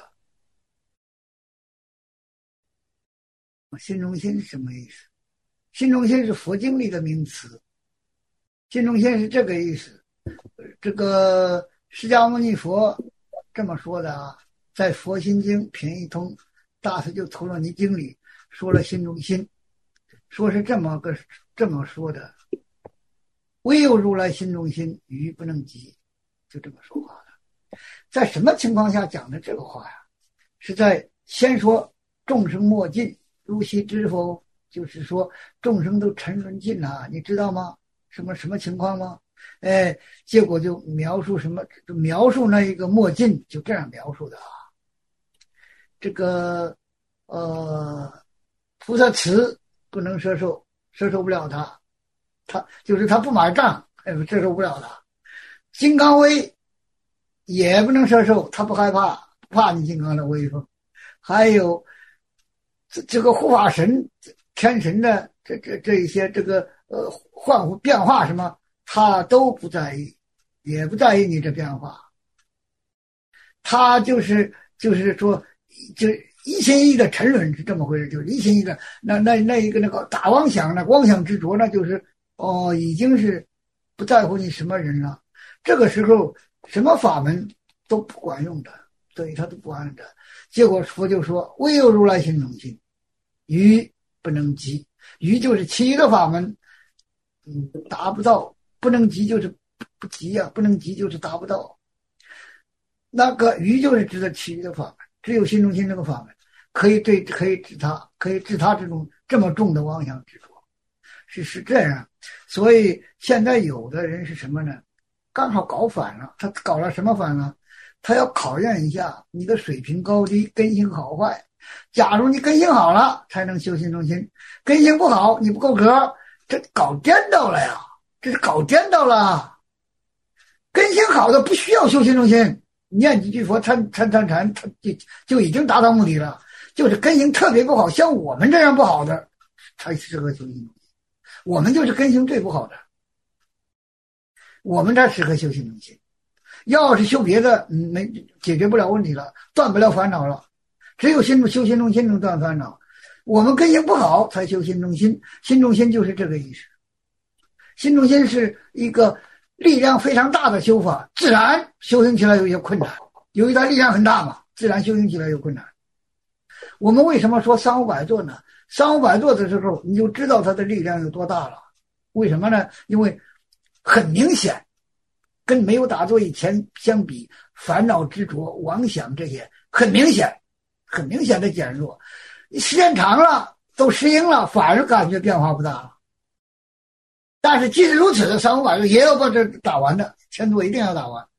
心中心是什么意思？心中心是佛经里的名词，心中心是这个意思。这个释迦牟尼佛这么说的啊，在《佛心经·品一通·大慈救陀罗尼经》里说了心中心，说是这么说的。唯有如来心中心，语不能及，就这么说话的。在什么情况下讲的这个话呀？是在先说众生莫尽，如昔知否？就是说众生都沉沦尽了，你知道吗？什么情况吗？结果就描述什么？就描述那一个莫尽，就这样描述的啊。这个菩萨慈不能摄受不了他。他不买账，摄受不了他。金刚威也不能摄受，他不害怕，不怕你金刚的威风。还有这个护法神、天神的这一些这个幻化变化什么，他都不在意，也不在意你这变化。他就是说，就一心一意的沉沦是这么回事，就是一心一意的那一个那个大妄想，那妄想执着，那就是已经是不在乎你什么人了。这个时候什么法门都不管用的，对他都不管用的。结果佛就说：“唯有如来心中心，愚不能及。”愚就是其余的法门，达不到，不能及就是不及啊，不能及就是达不到。那个愚就是指的其余的法门，只有心中心这个法门可以治他这种这么重的妄想执着。是这样，所以现在有的人是什么呢？刚好搞反了。他搞了什么反了？他要考验一下你的水平高低、根性好坏。假如你根性好了，才能修心中心；根性不好，你不够格，这搞颠倒了呀！这是搞颠倒了。根性好的不需要修心中心，念几句佛参，他就已经达到目的了。就是根性特别不好，像我们这样不好的，才适合修心中心。我们就是根性最不好的，我们才适合修心中心。要是修别的，没解决不了问题了，断不了烦恼了。只有修心中心能断烦恼。我们根性不好才修心中心，心中心就是这个意思。心中心是一个力量非常大的修法，自然修行起来有些困难。由于它力量很大嘛，自然修行起来有困难。我们为什么说300-500座呢？300-500座的时候，你就知道它的力量有多大了。为什么呢？因为很明显，跟没有打坐以前相比，烦恼执着、妄想这些很明显的减弱。时间长了，都适应了，反而感觉变化不大了。 但是即使如此，300也要把这打完的，前途一定要打完。